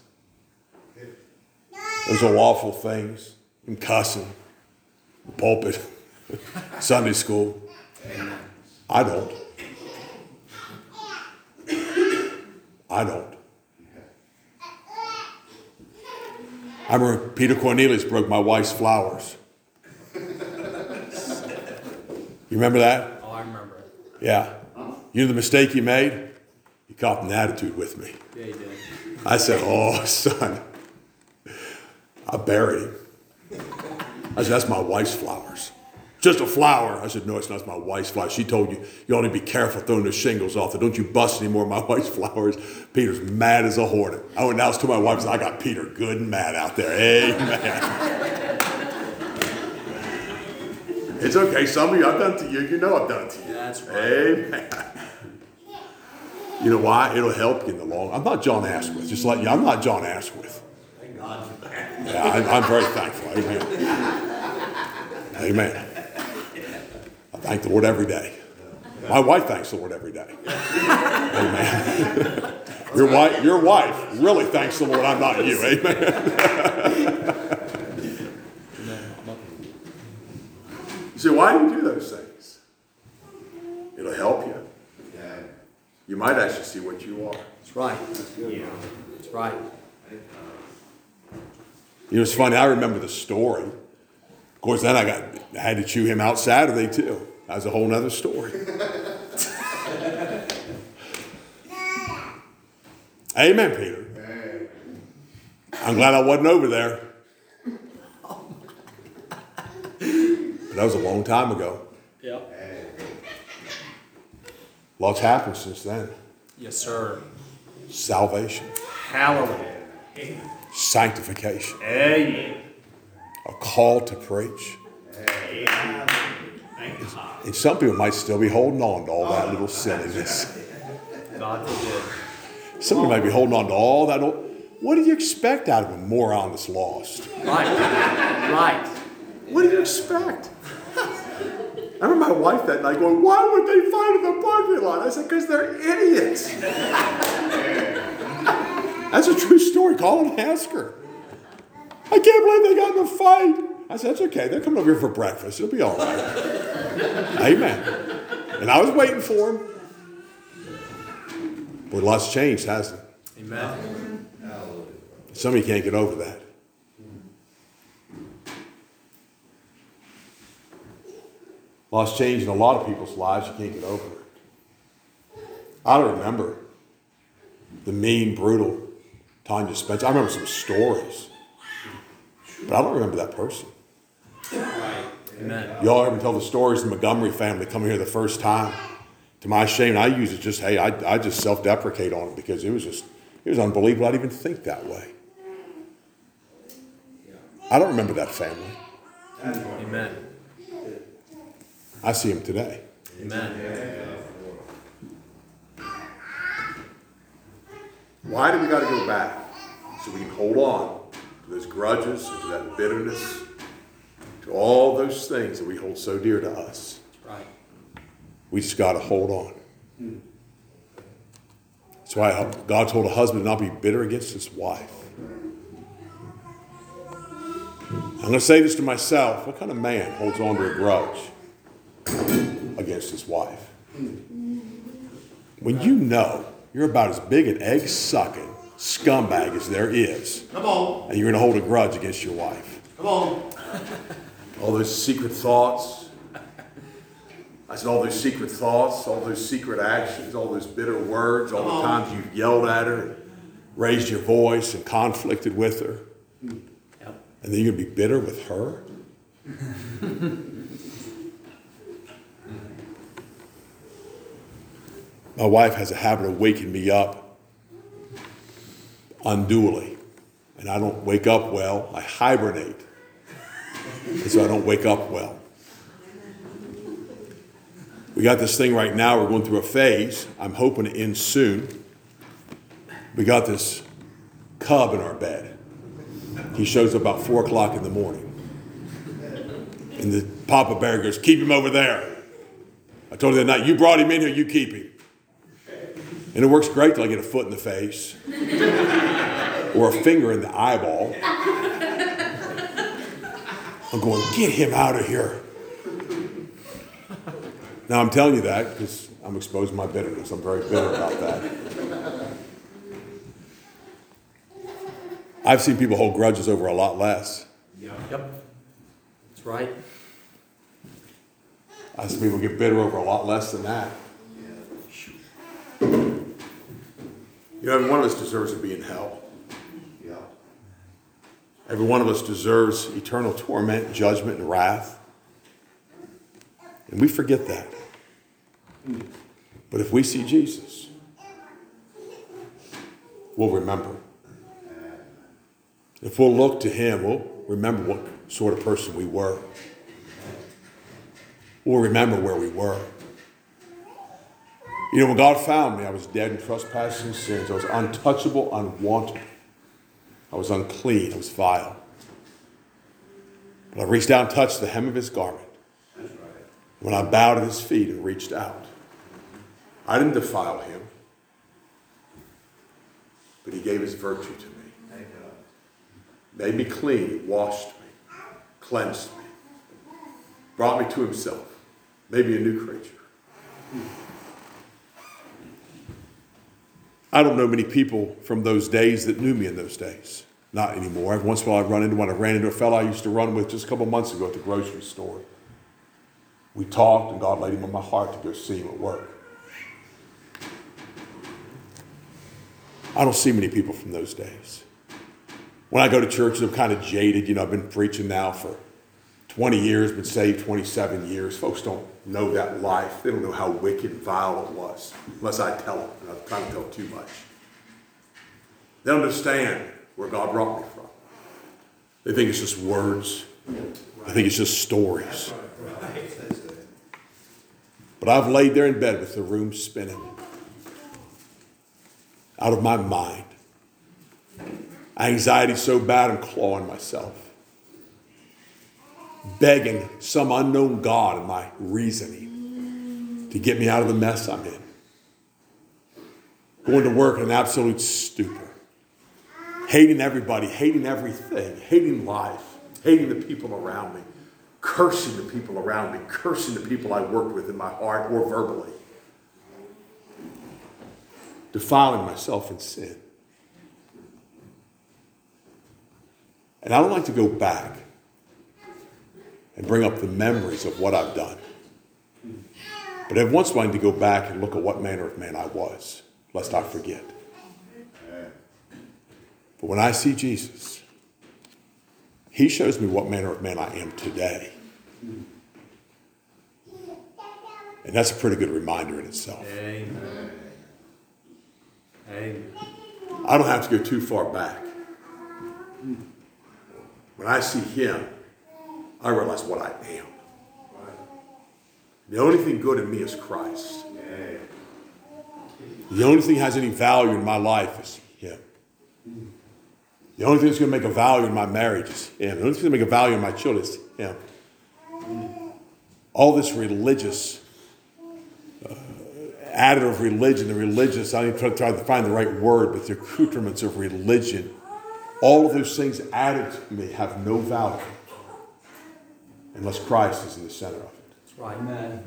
Those old awful things? Him cussing. The pulpit. Sunday school. I don't. I don't. I remember Peter Cornelius broke my wife's flowers. You remember that? Oh, I remember it. Yeah. You know the mistake he made? He copped an attitude with me. Yeah, he did. I said, oh, son, I buried him. I said, that's my wife's flowers. Just a flower. I said, no, it's not. It's my wife's flowers. She told you, you ought to be careful throwing the shingles off. Don't you bust any more of my wife's flowers. Peter's mad as a hornet. I went down to my wife and said, I got Peter good and mad out there. Amen. It's okay. Some of you, I've done it to you. You know I've done it to you. That's right. Amen. You know why? It'll help you in the long. I'm not John Asquith. Just like you, I'm not John Asquith. Thank God for that. Yeah, I'm very thankful. Amen. Amen. I thank the Lord every day. My wife thanks the Lord every day. Amen. Your wife really thanks the Lord. I'm not you. Amen. You say, why do you do those things? It'll help you. Yeah. You might actually see what you are. That's right. Yeah. That's right. You know, it's funny. I remember the story. Of course, then I had to chew him out Saturday too. That was a whole nother story. Amen, Peter. I'm glad I wasn't over there. But that was a long time ago. Yep. Lots happened since then. Yes, sir. Salvation, Hallelujah. sanctification, Amen. a call to preach. And some people might still be holding on to all that little silliness. God forbid. Some people might be holding on to all that. What do you expect out of a moron that's lost? Right. Right. What do you expect? I remember my wife that night going, why would they fight in the parking lot? I said, because they're idiots. That's a true story. Call and ask her. I can't believe they got in a fight. I said, that's okay. They're coming over here for breakfast. It'll be all right. Amen. And I was waiting for them. Boy, lots changed, hasn't it? Amen. Some of you can't get over that. Lots changed in a lot of people's lives. You can't get over it. I don't remember the mean, brutal Tanya Spencer. I remember some stories. But I don't remember that person. Amen. Y'all ever tell the stories of the Montgomery family coming here the first time? To my shame, I use it just, hey, I just self-deprecate on it because it was unbelievable I'd even think that way. I don't remember that family. Amen. I see them today. Amen. Why do we got to go back? So we can hold on to those grudges, and to that bitterness, to all those things that we hold so dear to us. Right. We just got to hold on. That's why God told a husband to not be bitter against his wife. I'm going to say this to myself. What kind of man holds on to a grudge against his wife? When you know you're about as big an egg-sucking scumbag as there is, Come on. and you're going to hold a grudge against your wife. Come on. All those secret thoughts. I said all those secret thoughts, all those secret actions, all those bitter words, all the times you've yelled at her, and raised your voice and conflicted with her. Yep. And then you're going to be bitter with her? My wife has a habit of waking me up unduly. And I don't wake up well. I hibernate. And so I don't wake up well. We got this thing right now. We're going through a phase. I'm hoping to end soon. We got this cub in our bed. He shows up about 4 o'clock in the morning. And the Papa Bear goes, keep him over there. I told her that night, you brought him in here, you keep him. And it works great till I get a foot in the face or a finger in the eyeball. I'm going, get him out of here. Now, I'm telling you that because I'm exposing my bitterness. I'm very bitter about that. I've seen people hold grudges over a lot less. Yep. That's right. I've seen people get bitter over a lot less than that. You know, every one of us deserves to be in hell. Yeah. Every one of us deserves eternal torment, judgment, and wrath. And we forget that. But if we see Jesus, we'll remember. If we'll look to him, we'll remember what sort of person we were. We'll remember where we were. You know, when God found me, I was dead in trespasses and sins. I was untouchable, unwanted. I was unclean. I was vile. But I reached out and touched the hem of his garment. That's right. When I bowed at his feet and reached out, I didn't defile him, but he gave his virtue to me. Thank God. Made me clean. He washed me, cleansed me, brought me to himself, made me a new creature. I don't know many people from those days that knew me in those days. Not anymore. Every once in a while I ran into a fellow I used to run with just a couple months ago at the grocery store. We talked and God laid him on my heart to go see him at work. I don't see many people from those days. When I go to churches, I'm kind of jaded. You know, I've been preaching now for 20 years, been saved 27 years. Folks don't know that life. They don't know how wicked and vile it was, unless I tell them, and I'm trying to tell too much. They don't understand where God brought me from. They think it's just words. They think it's just stories. But I've laid there in bed with the room spinning, out of my mind. Anxiety so bad I'm clawing myself. Begging some unknown God in my reasoning to get me out of the mess I'm in. Going to work in an absolute stupor. Hating everybody, hating everything, hating life, hating the people around me, cursing the people around me, cursing the people I worked with in my heart or verbally. Defiling myself in sin. And I don't like to go back and bring up the memories of what I've done. But every once in a while I need to go back and look at what manner of man I was, lest I forget. But when I see Jesus, he shows me what manner of man I am today. And that's a pretty good reminder in itself. Amen. Amen. I don't have to go too far back. When I see him, I realize what I am. The only thing good in me is Christ. The only thing that has any value in my life is him. The only thing that's going to make a value in my marriage is him. The only thing that's going to make a value in my children is him. All this religious, additive religion, the religious, I need to try to find the right word, but the accoutrements of religion, all of those things added to me have no value unless Christ is in the center of it. That's right. Amen.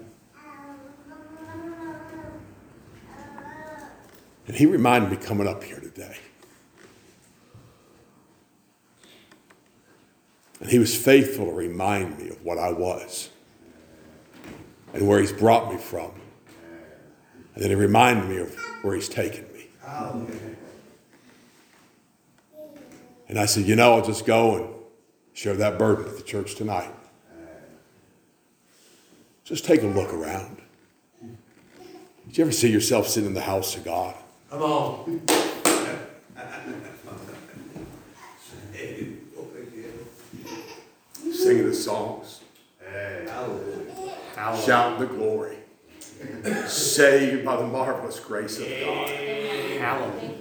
And he reminded me coming up here today. And he was faithful to remind me of what I was and where he's brought me from. And then he reminded me of where he's taken me. And I said, you know, I'll just go and share that burden at the church tonight. Just take a look around. Did you ever see yourself sitting in the house of God? Come on. Singing the songs, Hallelujah. shouting the glory, saved by the marvelous grace of God. Hallelujah.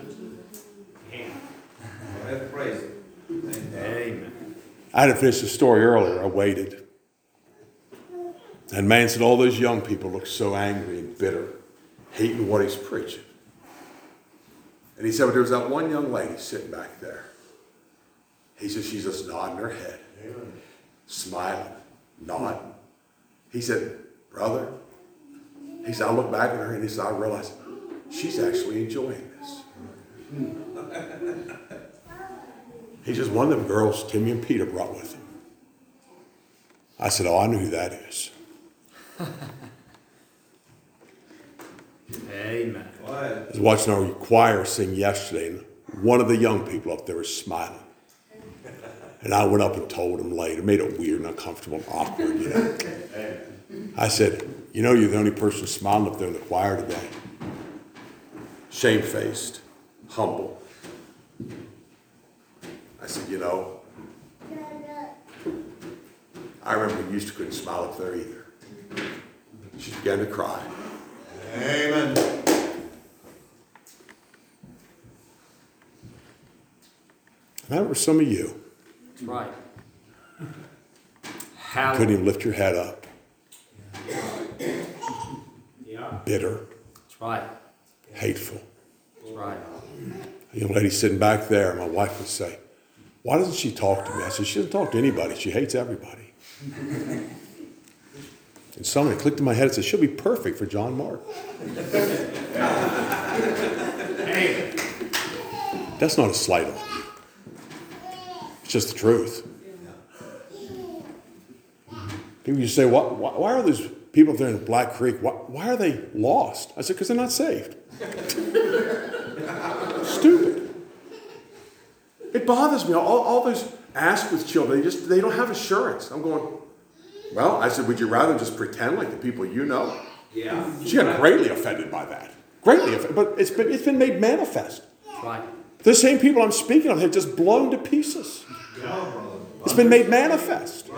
Let's praise him. Amen. I hadn't finished the story earlier. I waited. And man said, all those young people look so angry and bitter, hating what he's preaching. And he said, but there was that one young lady sitting back there. He said, she's just nodding her head, smiling, nodding. He said, brother, he said, I look back at her and he said, I realize she's actually enjoying this. He's just one of them girls Timmy and Peter brought with them. I said, oh, I know who that is. Amen. I was watching our choir sing yesterday, and one of the young people up there was smiling. And I went up and told him later, made it weird and uncomfortable and awkward, you know. I said, you know, you're the only person smiling up there in the choir today. Shamefaced, humble. I said, you know, I remember when you used to couldn't smile up there either. She began to cry. Amen. I remember some of you That's right. couldn't Hallelujah. even lift your head up. Yeah. Bitter, That's right. hateful. That's right. A young lady sitting back there, my wife would say, why doesn't she talk to me? I said, she doesn't talk to anybody. She hates everybody. And somebody clicked in my head and said, she'll be perfect for John Mark. That's not a slight on you. It's just the truth. People used to say, why are those people up there in Black Creek, why are they lost? I said, because they're not saved. Stupid. It bothers me. All those Asquith children, they don't have assurance. I'm going, well, I said, would you rather just pretend like the people you know? Yeah. She got greatly offended by that. Greatly offended. But it's been made manifest. That's right. The same people I'm speaking of have just blown to pieces. It's been made manifest.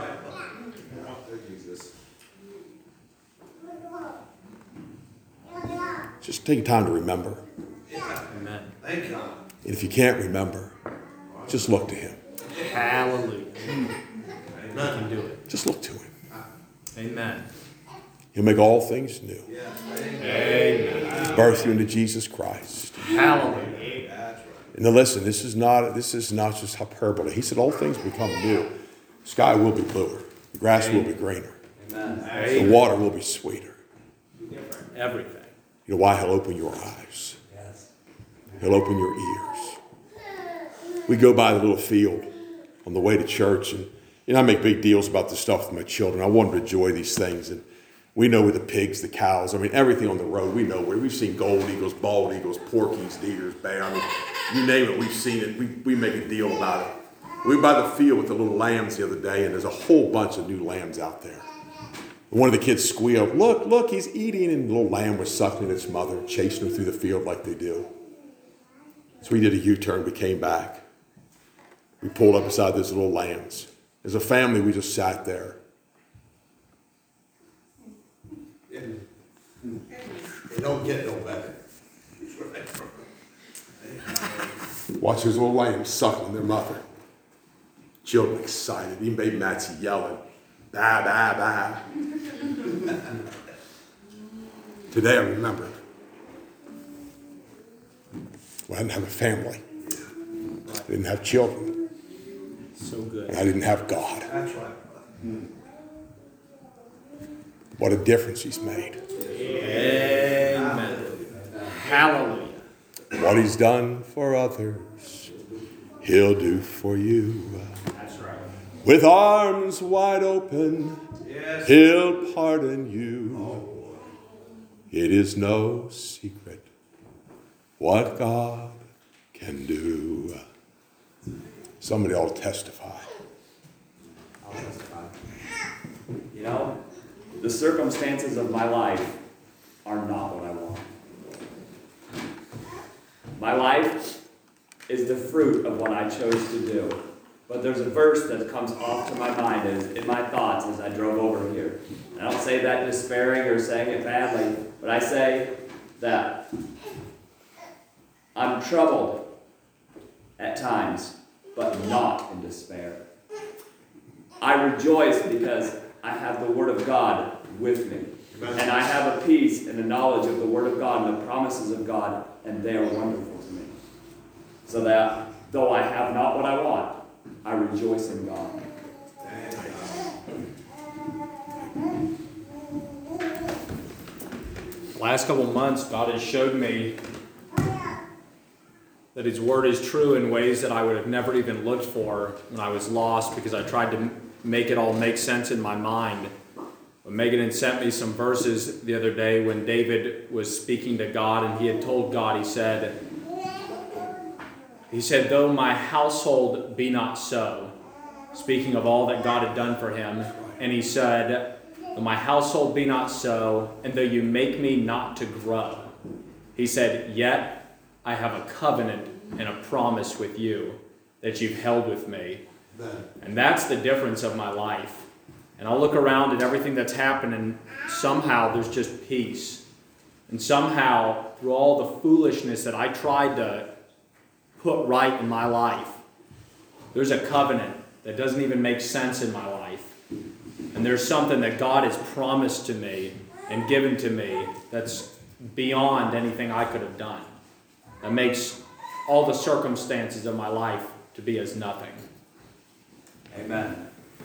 Just take time to remember. Amen. Thank God. And if you can't remember, just look to him. Hallelujah. You can do it. Just look to him. Amen. He'll make all things new. Amen. Birth you into Jesus Christ. Hallelujah. That's right. And now listen, this is not just hyperbole. He said all things become new. The sky will be bluer. The grass will be greener. The water will be sweeter. Everything. You know why? He'll open your eyes. He'll open your ears. We go by the little field on the way to church, and I make big deals about this stuff with my children. I want them to enjoy these things, and we know where the pigs, the cows, I mean, everything on the road, we know where. We've seen gold eagles, bald eagles, porkies, deers, bear. I mean, you name it, we've seen it. We make a deal about it. We were by the field with the little lambs the other day, and there's a whole bunch of new lambs out there. And one of the kids squealed, look, he's eating, and the little lamb was suckling its mother, chasing her through the field like they do. So we did a U-turn, we came back. We pulled up beside those little lambs. As a family, we just sat there. It don't get no better. Watch those little lambs suckling their mother. Children excited. Even baby Matt's yelling, bah, bah, bah. Today I remember. Well, I didn't have a family. I didn't have children. So good. And I didn't have God. That's right. What a difference he's made. Amen. Hallelujah. What he's done for others, he'll do for you. That's right. With arms wide open, Yes. he'll pardon you. It is no secret what God can do. Somebody ought to testify. I'll testify. You know, the circumstances of my life are not what I want. My life is the fruit of what I chose to do. But there's a verse that comes off to my mind in my thoughts as I drove over here. And I don't say that despairing or saying it badly, but I say that I'm troubled at times, but not in despair. I rejoice because I have the Word of God with me. And I have a peace and a knowledge of the Word of God and the promises of God, and they are wonderful to me. So that though I have not what I want, I rejoice in God. Last couple months, God has showed me that His Word is true in ways that I would have never even looked for when I was lost, because I tried to make it all make sense in my mind. But Megan sent me some verses the other day when David was speaking to God, and he had told God, he said, though my household be not so, speaking of all that God had done for him, and he said, though my household be not so, and though you make me not to grow, he said, yet I have a covenant and a promise with you that you've held with me. Amen. And that's the difference of my life. And I'll look around at everything that's happened, and somehow there's just peace. And somehow, through all the foolishness that I tried to put right in my life, there's a covenant that doesn't even make sense in my life. And there's something that God has promised to me and given to me that's beyond anything I could have done. That makes all the circumstances of my life to be as nothing. Amen.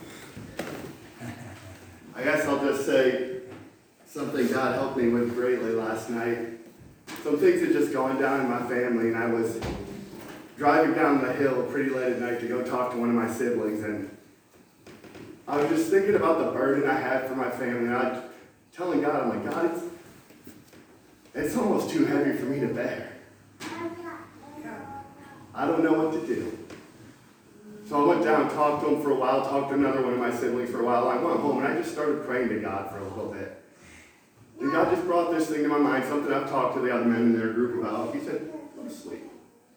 I guess I'll just say something God helped me with greatly last night. Some things had just gone down in my family, and I was driving down the hill pretty late at night to go talk to one of my siblings, and I was just thinking about the burden I had for my family, and I was telling God, I'm like, God, it's almost too heavy for me to bear. I don't know what to do. So I went down, talked to him for a while, talked to another one of my siblings for a while. I went home and I just started praying to God for a little bit. And God just brought this thing to my mind, something I've talked to the other men in their group about. He said, go to sleep.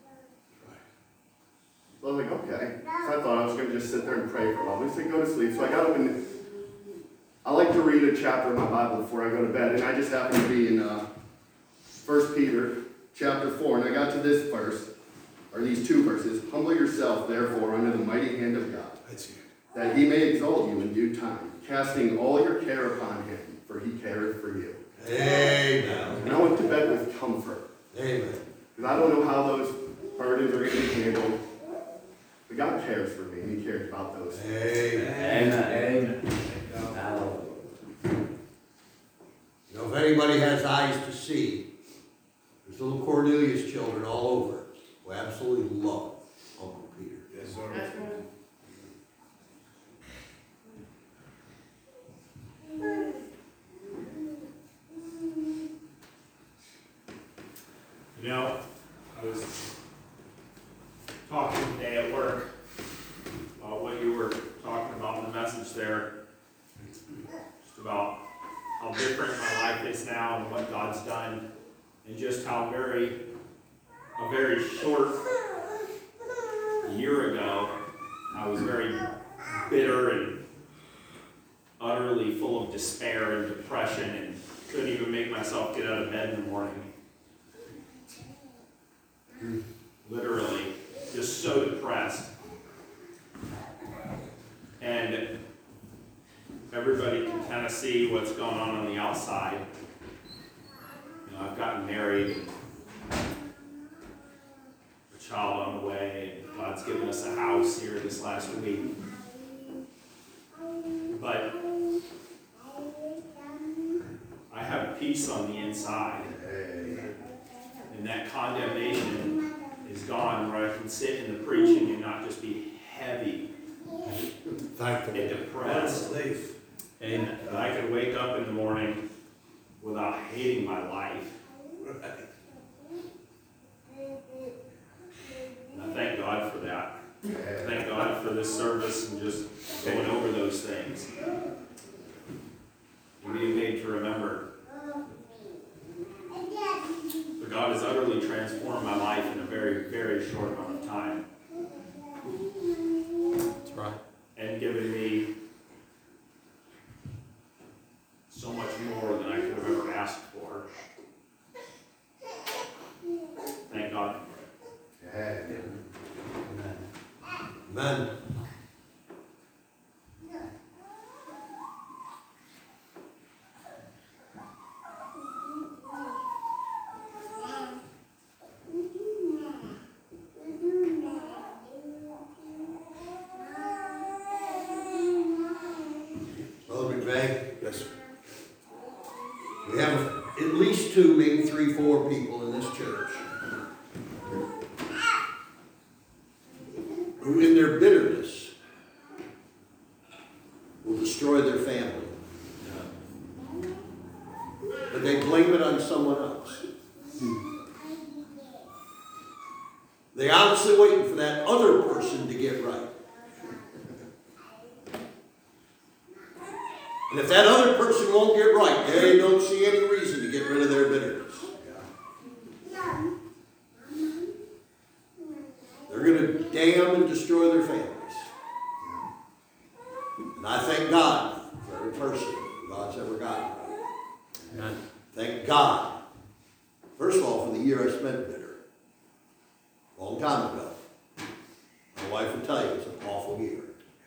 So I was like, okay. So I thought I was going to just sit there and pray for a while. He said, go to sleep. So I got up and I like to read a chapter of my Bible before I go to bed. And I just happened to be in 1 Peter chapter 4. And I got to this verse. Or these two verses, humble yourself, therefore, under the mighty hand of God, that he may exalt you in due time, casting all your care upon him, for he careth for you. Amen. And I went to bed with comfort. Amen. Because I don't know how those burdens are going to be handled, but God cares for me, and he cares about those things. Amen. Amen. Hallelujah. You know, if anybody has eyes to see, there's little Cornelius children all over who absolutely love Uncle Peter. Yes, sir. You know, I was talking today at work about what you were talking about in the message there, just about how different my life is now and what God's done, and just how a very short year ago, I was very bitter and utterly full of despair and depression and couldn't even make myself get out of bed in the morning. Literally, just so depressed. And everybody can kind of see what's going on the outside. You know, I've gotten married, a child on the way, and God's given us a house here this last week. But I have peace on the inside. And that condemnation is gone, where I can sit in the preaching and not just be heavy Thank and depressed. Amen. And I can wake up in the morning without hating my life. And I thank God for that. I thank God for this service and just going over those things. And being made to remember. But God has utterly transformed my life in a very, very short amount of time. That's right. And given me so much more than I could have ever asked for. Thank God for it. Amen. Brother McVeigh, Yes, sir. we have at least two, maybe 3, 4 people in this church on someone else. They're honestly waiting for that other person to get right. And if that other person won't get right, they don't see any reason to get rid of their bitterness. They're going to damn and destroy their families. And I thank God for every person God's ever gotten right. Thank God, first of all, for the year I spent bitter. A long time ago. My wife will tell you it's an awful year.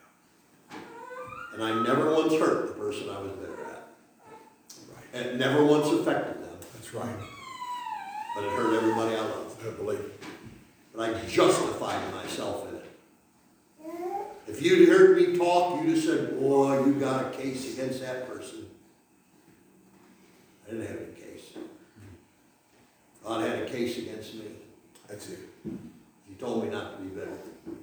And I never once hurt the person I was bitter at. And it never once affected them. That's right. But it hurt everybody I loved. I believe it. But I justified myself in it. If you'd heard me talk, you'd have said, boy, you got a case against that person. I didn't have any case. God had a case against me. That's it. He told me not to be bitter.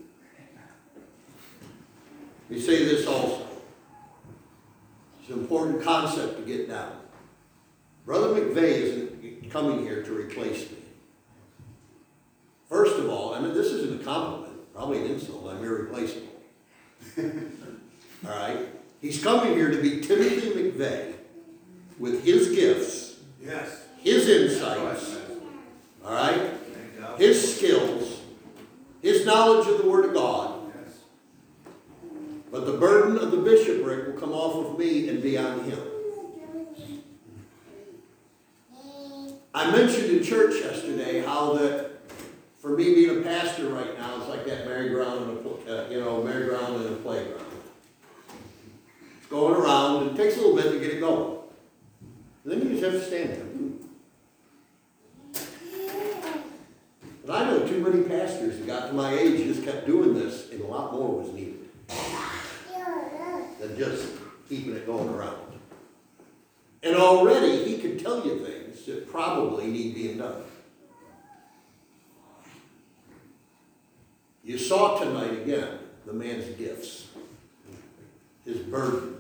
Let me say this also. It's an important concept to get down. Brother McVeigh isn't coming here to replace me. First of all, I mean, this isn't a compliment, probably an insult. I'm irreplaceable. All right? He's coming here to be Timothy McVeigh with his gifts, Yes. his insights, all right? His skills, his knowledge of the Word of God. But the burden of the bishopric will come off of me and be on him. I mentioned in church yesterday how that for me being a pastor right now is like that merry-go-round merry-go-round in a playground. It's going around and it takes a little bit to get it going. And then you just have to stand there. But I know too many pastors that got to my age just kept doing this, and a lot more was needed than just keeping it going around. And already he could tell you things that probably need being done. You saw tonight again the man's gifts, his burden.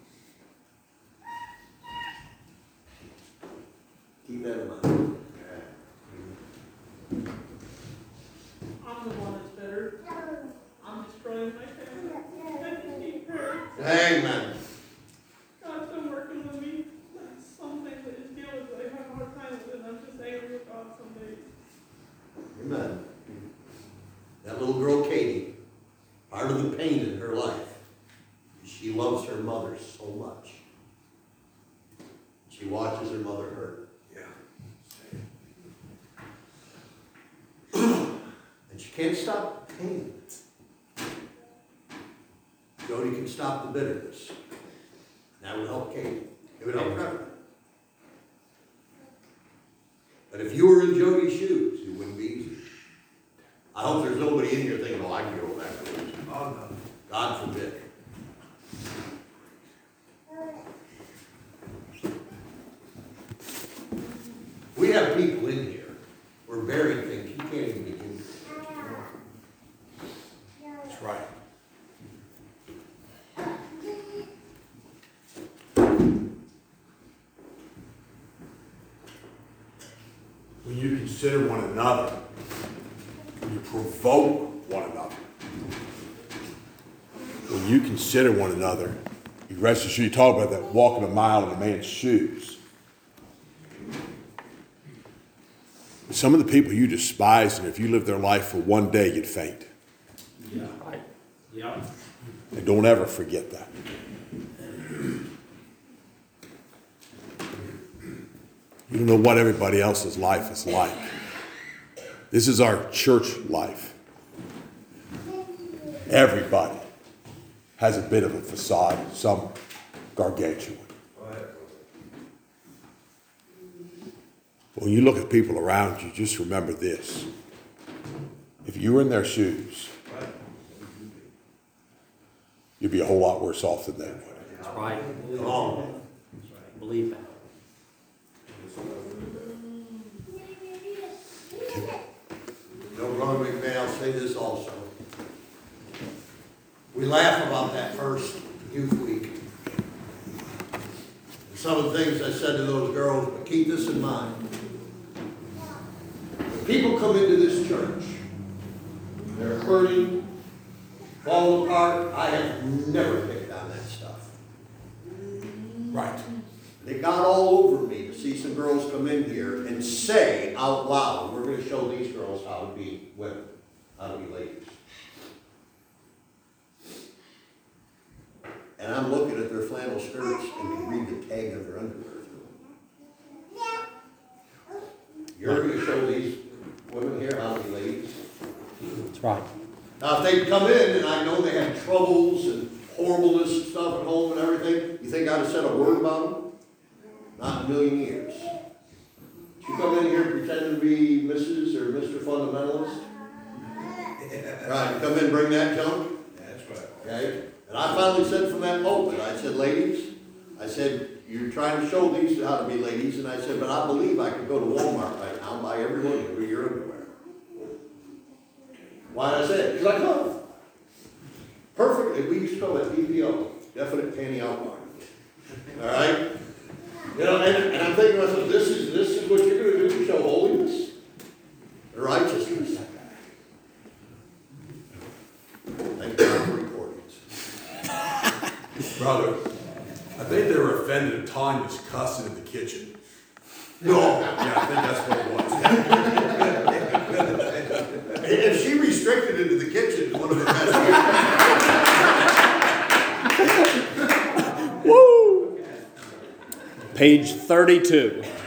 Keep that in mind. I'm the one that's bitter. I'm destroying my family. I just need prayer. Amen. God's been working with me. That's something that is dealing with. I have a hard time with it. I'm just angry with God some days. Amen. That little girl, Katie, part of the pain in her life, she loves her mother so much. She watches her mother hurt. And she can't stop the pain. Jody can stop the bitterness. That would help Katie. It would help Trevor. But if you were in Jody's shoes, it wouldn't be easy. I hope there's nobody in here thinking, oh, I can get over that. Oh, no. God forbid. We have people in here who are bearing things you can't even begin to. That's right. When you consider one another, you provoke one another. When you consider one another, you rest assured, you talk about that walking a mile in a man's shoes. Some of the people you despise, and if you lived their life for one day, you'd faint. Yeah. Right. Yeah. And don't ever forget that. You don't know what everybody else's life is like. This is our church life. Everybody has a bit of a facade, some gargantuan. When you look at people around you, just remember this. If you were in their shoes, you'd be a whole lot worse off than they would. That's right. Come on. Believe that. You know, Brother McMahon, I'll say this also. We laugh about that first youth week. And some of the things I said to those girls, but keep keep this in mind. When people come into this church, they're hurting, falling apart. I have never picked on that stuff. Right. They got all over me to see some girls come in here and say out loud, we're going to show these girls how to be women, how to be ladies. And I'm looking at their flannel skirts and can read the tag of their underwear. You're going to show these women here how to be ladies? That's right. Now, if they come in and I know they have troubles and horribleness and stuff at home and everything, you think I'd have said a word about them? Not in a million years. You come in here pretending to be Mrs. or Mr. Fundamentalist? Right, you come in and bring that junk? That's right. Okay? And I finally said from that pulpit, I said, ladies, I said, you're trying to show these how to be ladies, and I said, but I believe I could go to Walmart right now and buy every one of your underwear. Why did I say it? Because I could. Perfectly, we used to call it DPO, definite panty outline. All right? You know, and I'm thinking to myself, this is what you're going to do to show holiness? Righteousness. Thank God for recordings. Brother, I think they were offended at Tanya's cussing in the kitchen. No. Yeah, I think that's what it was. If she restricted it to the kitchen, it would have been better. Page 32.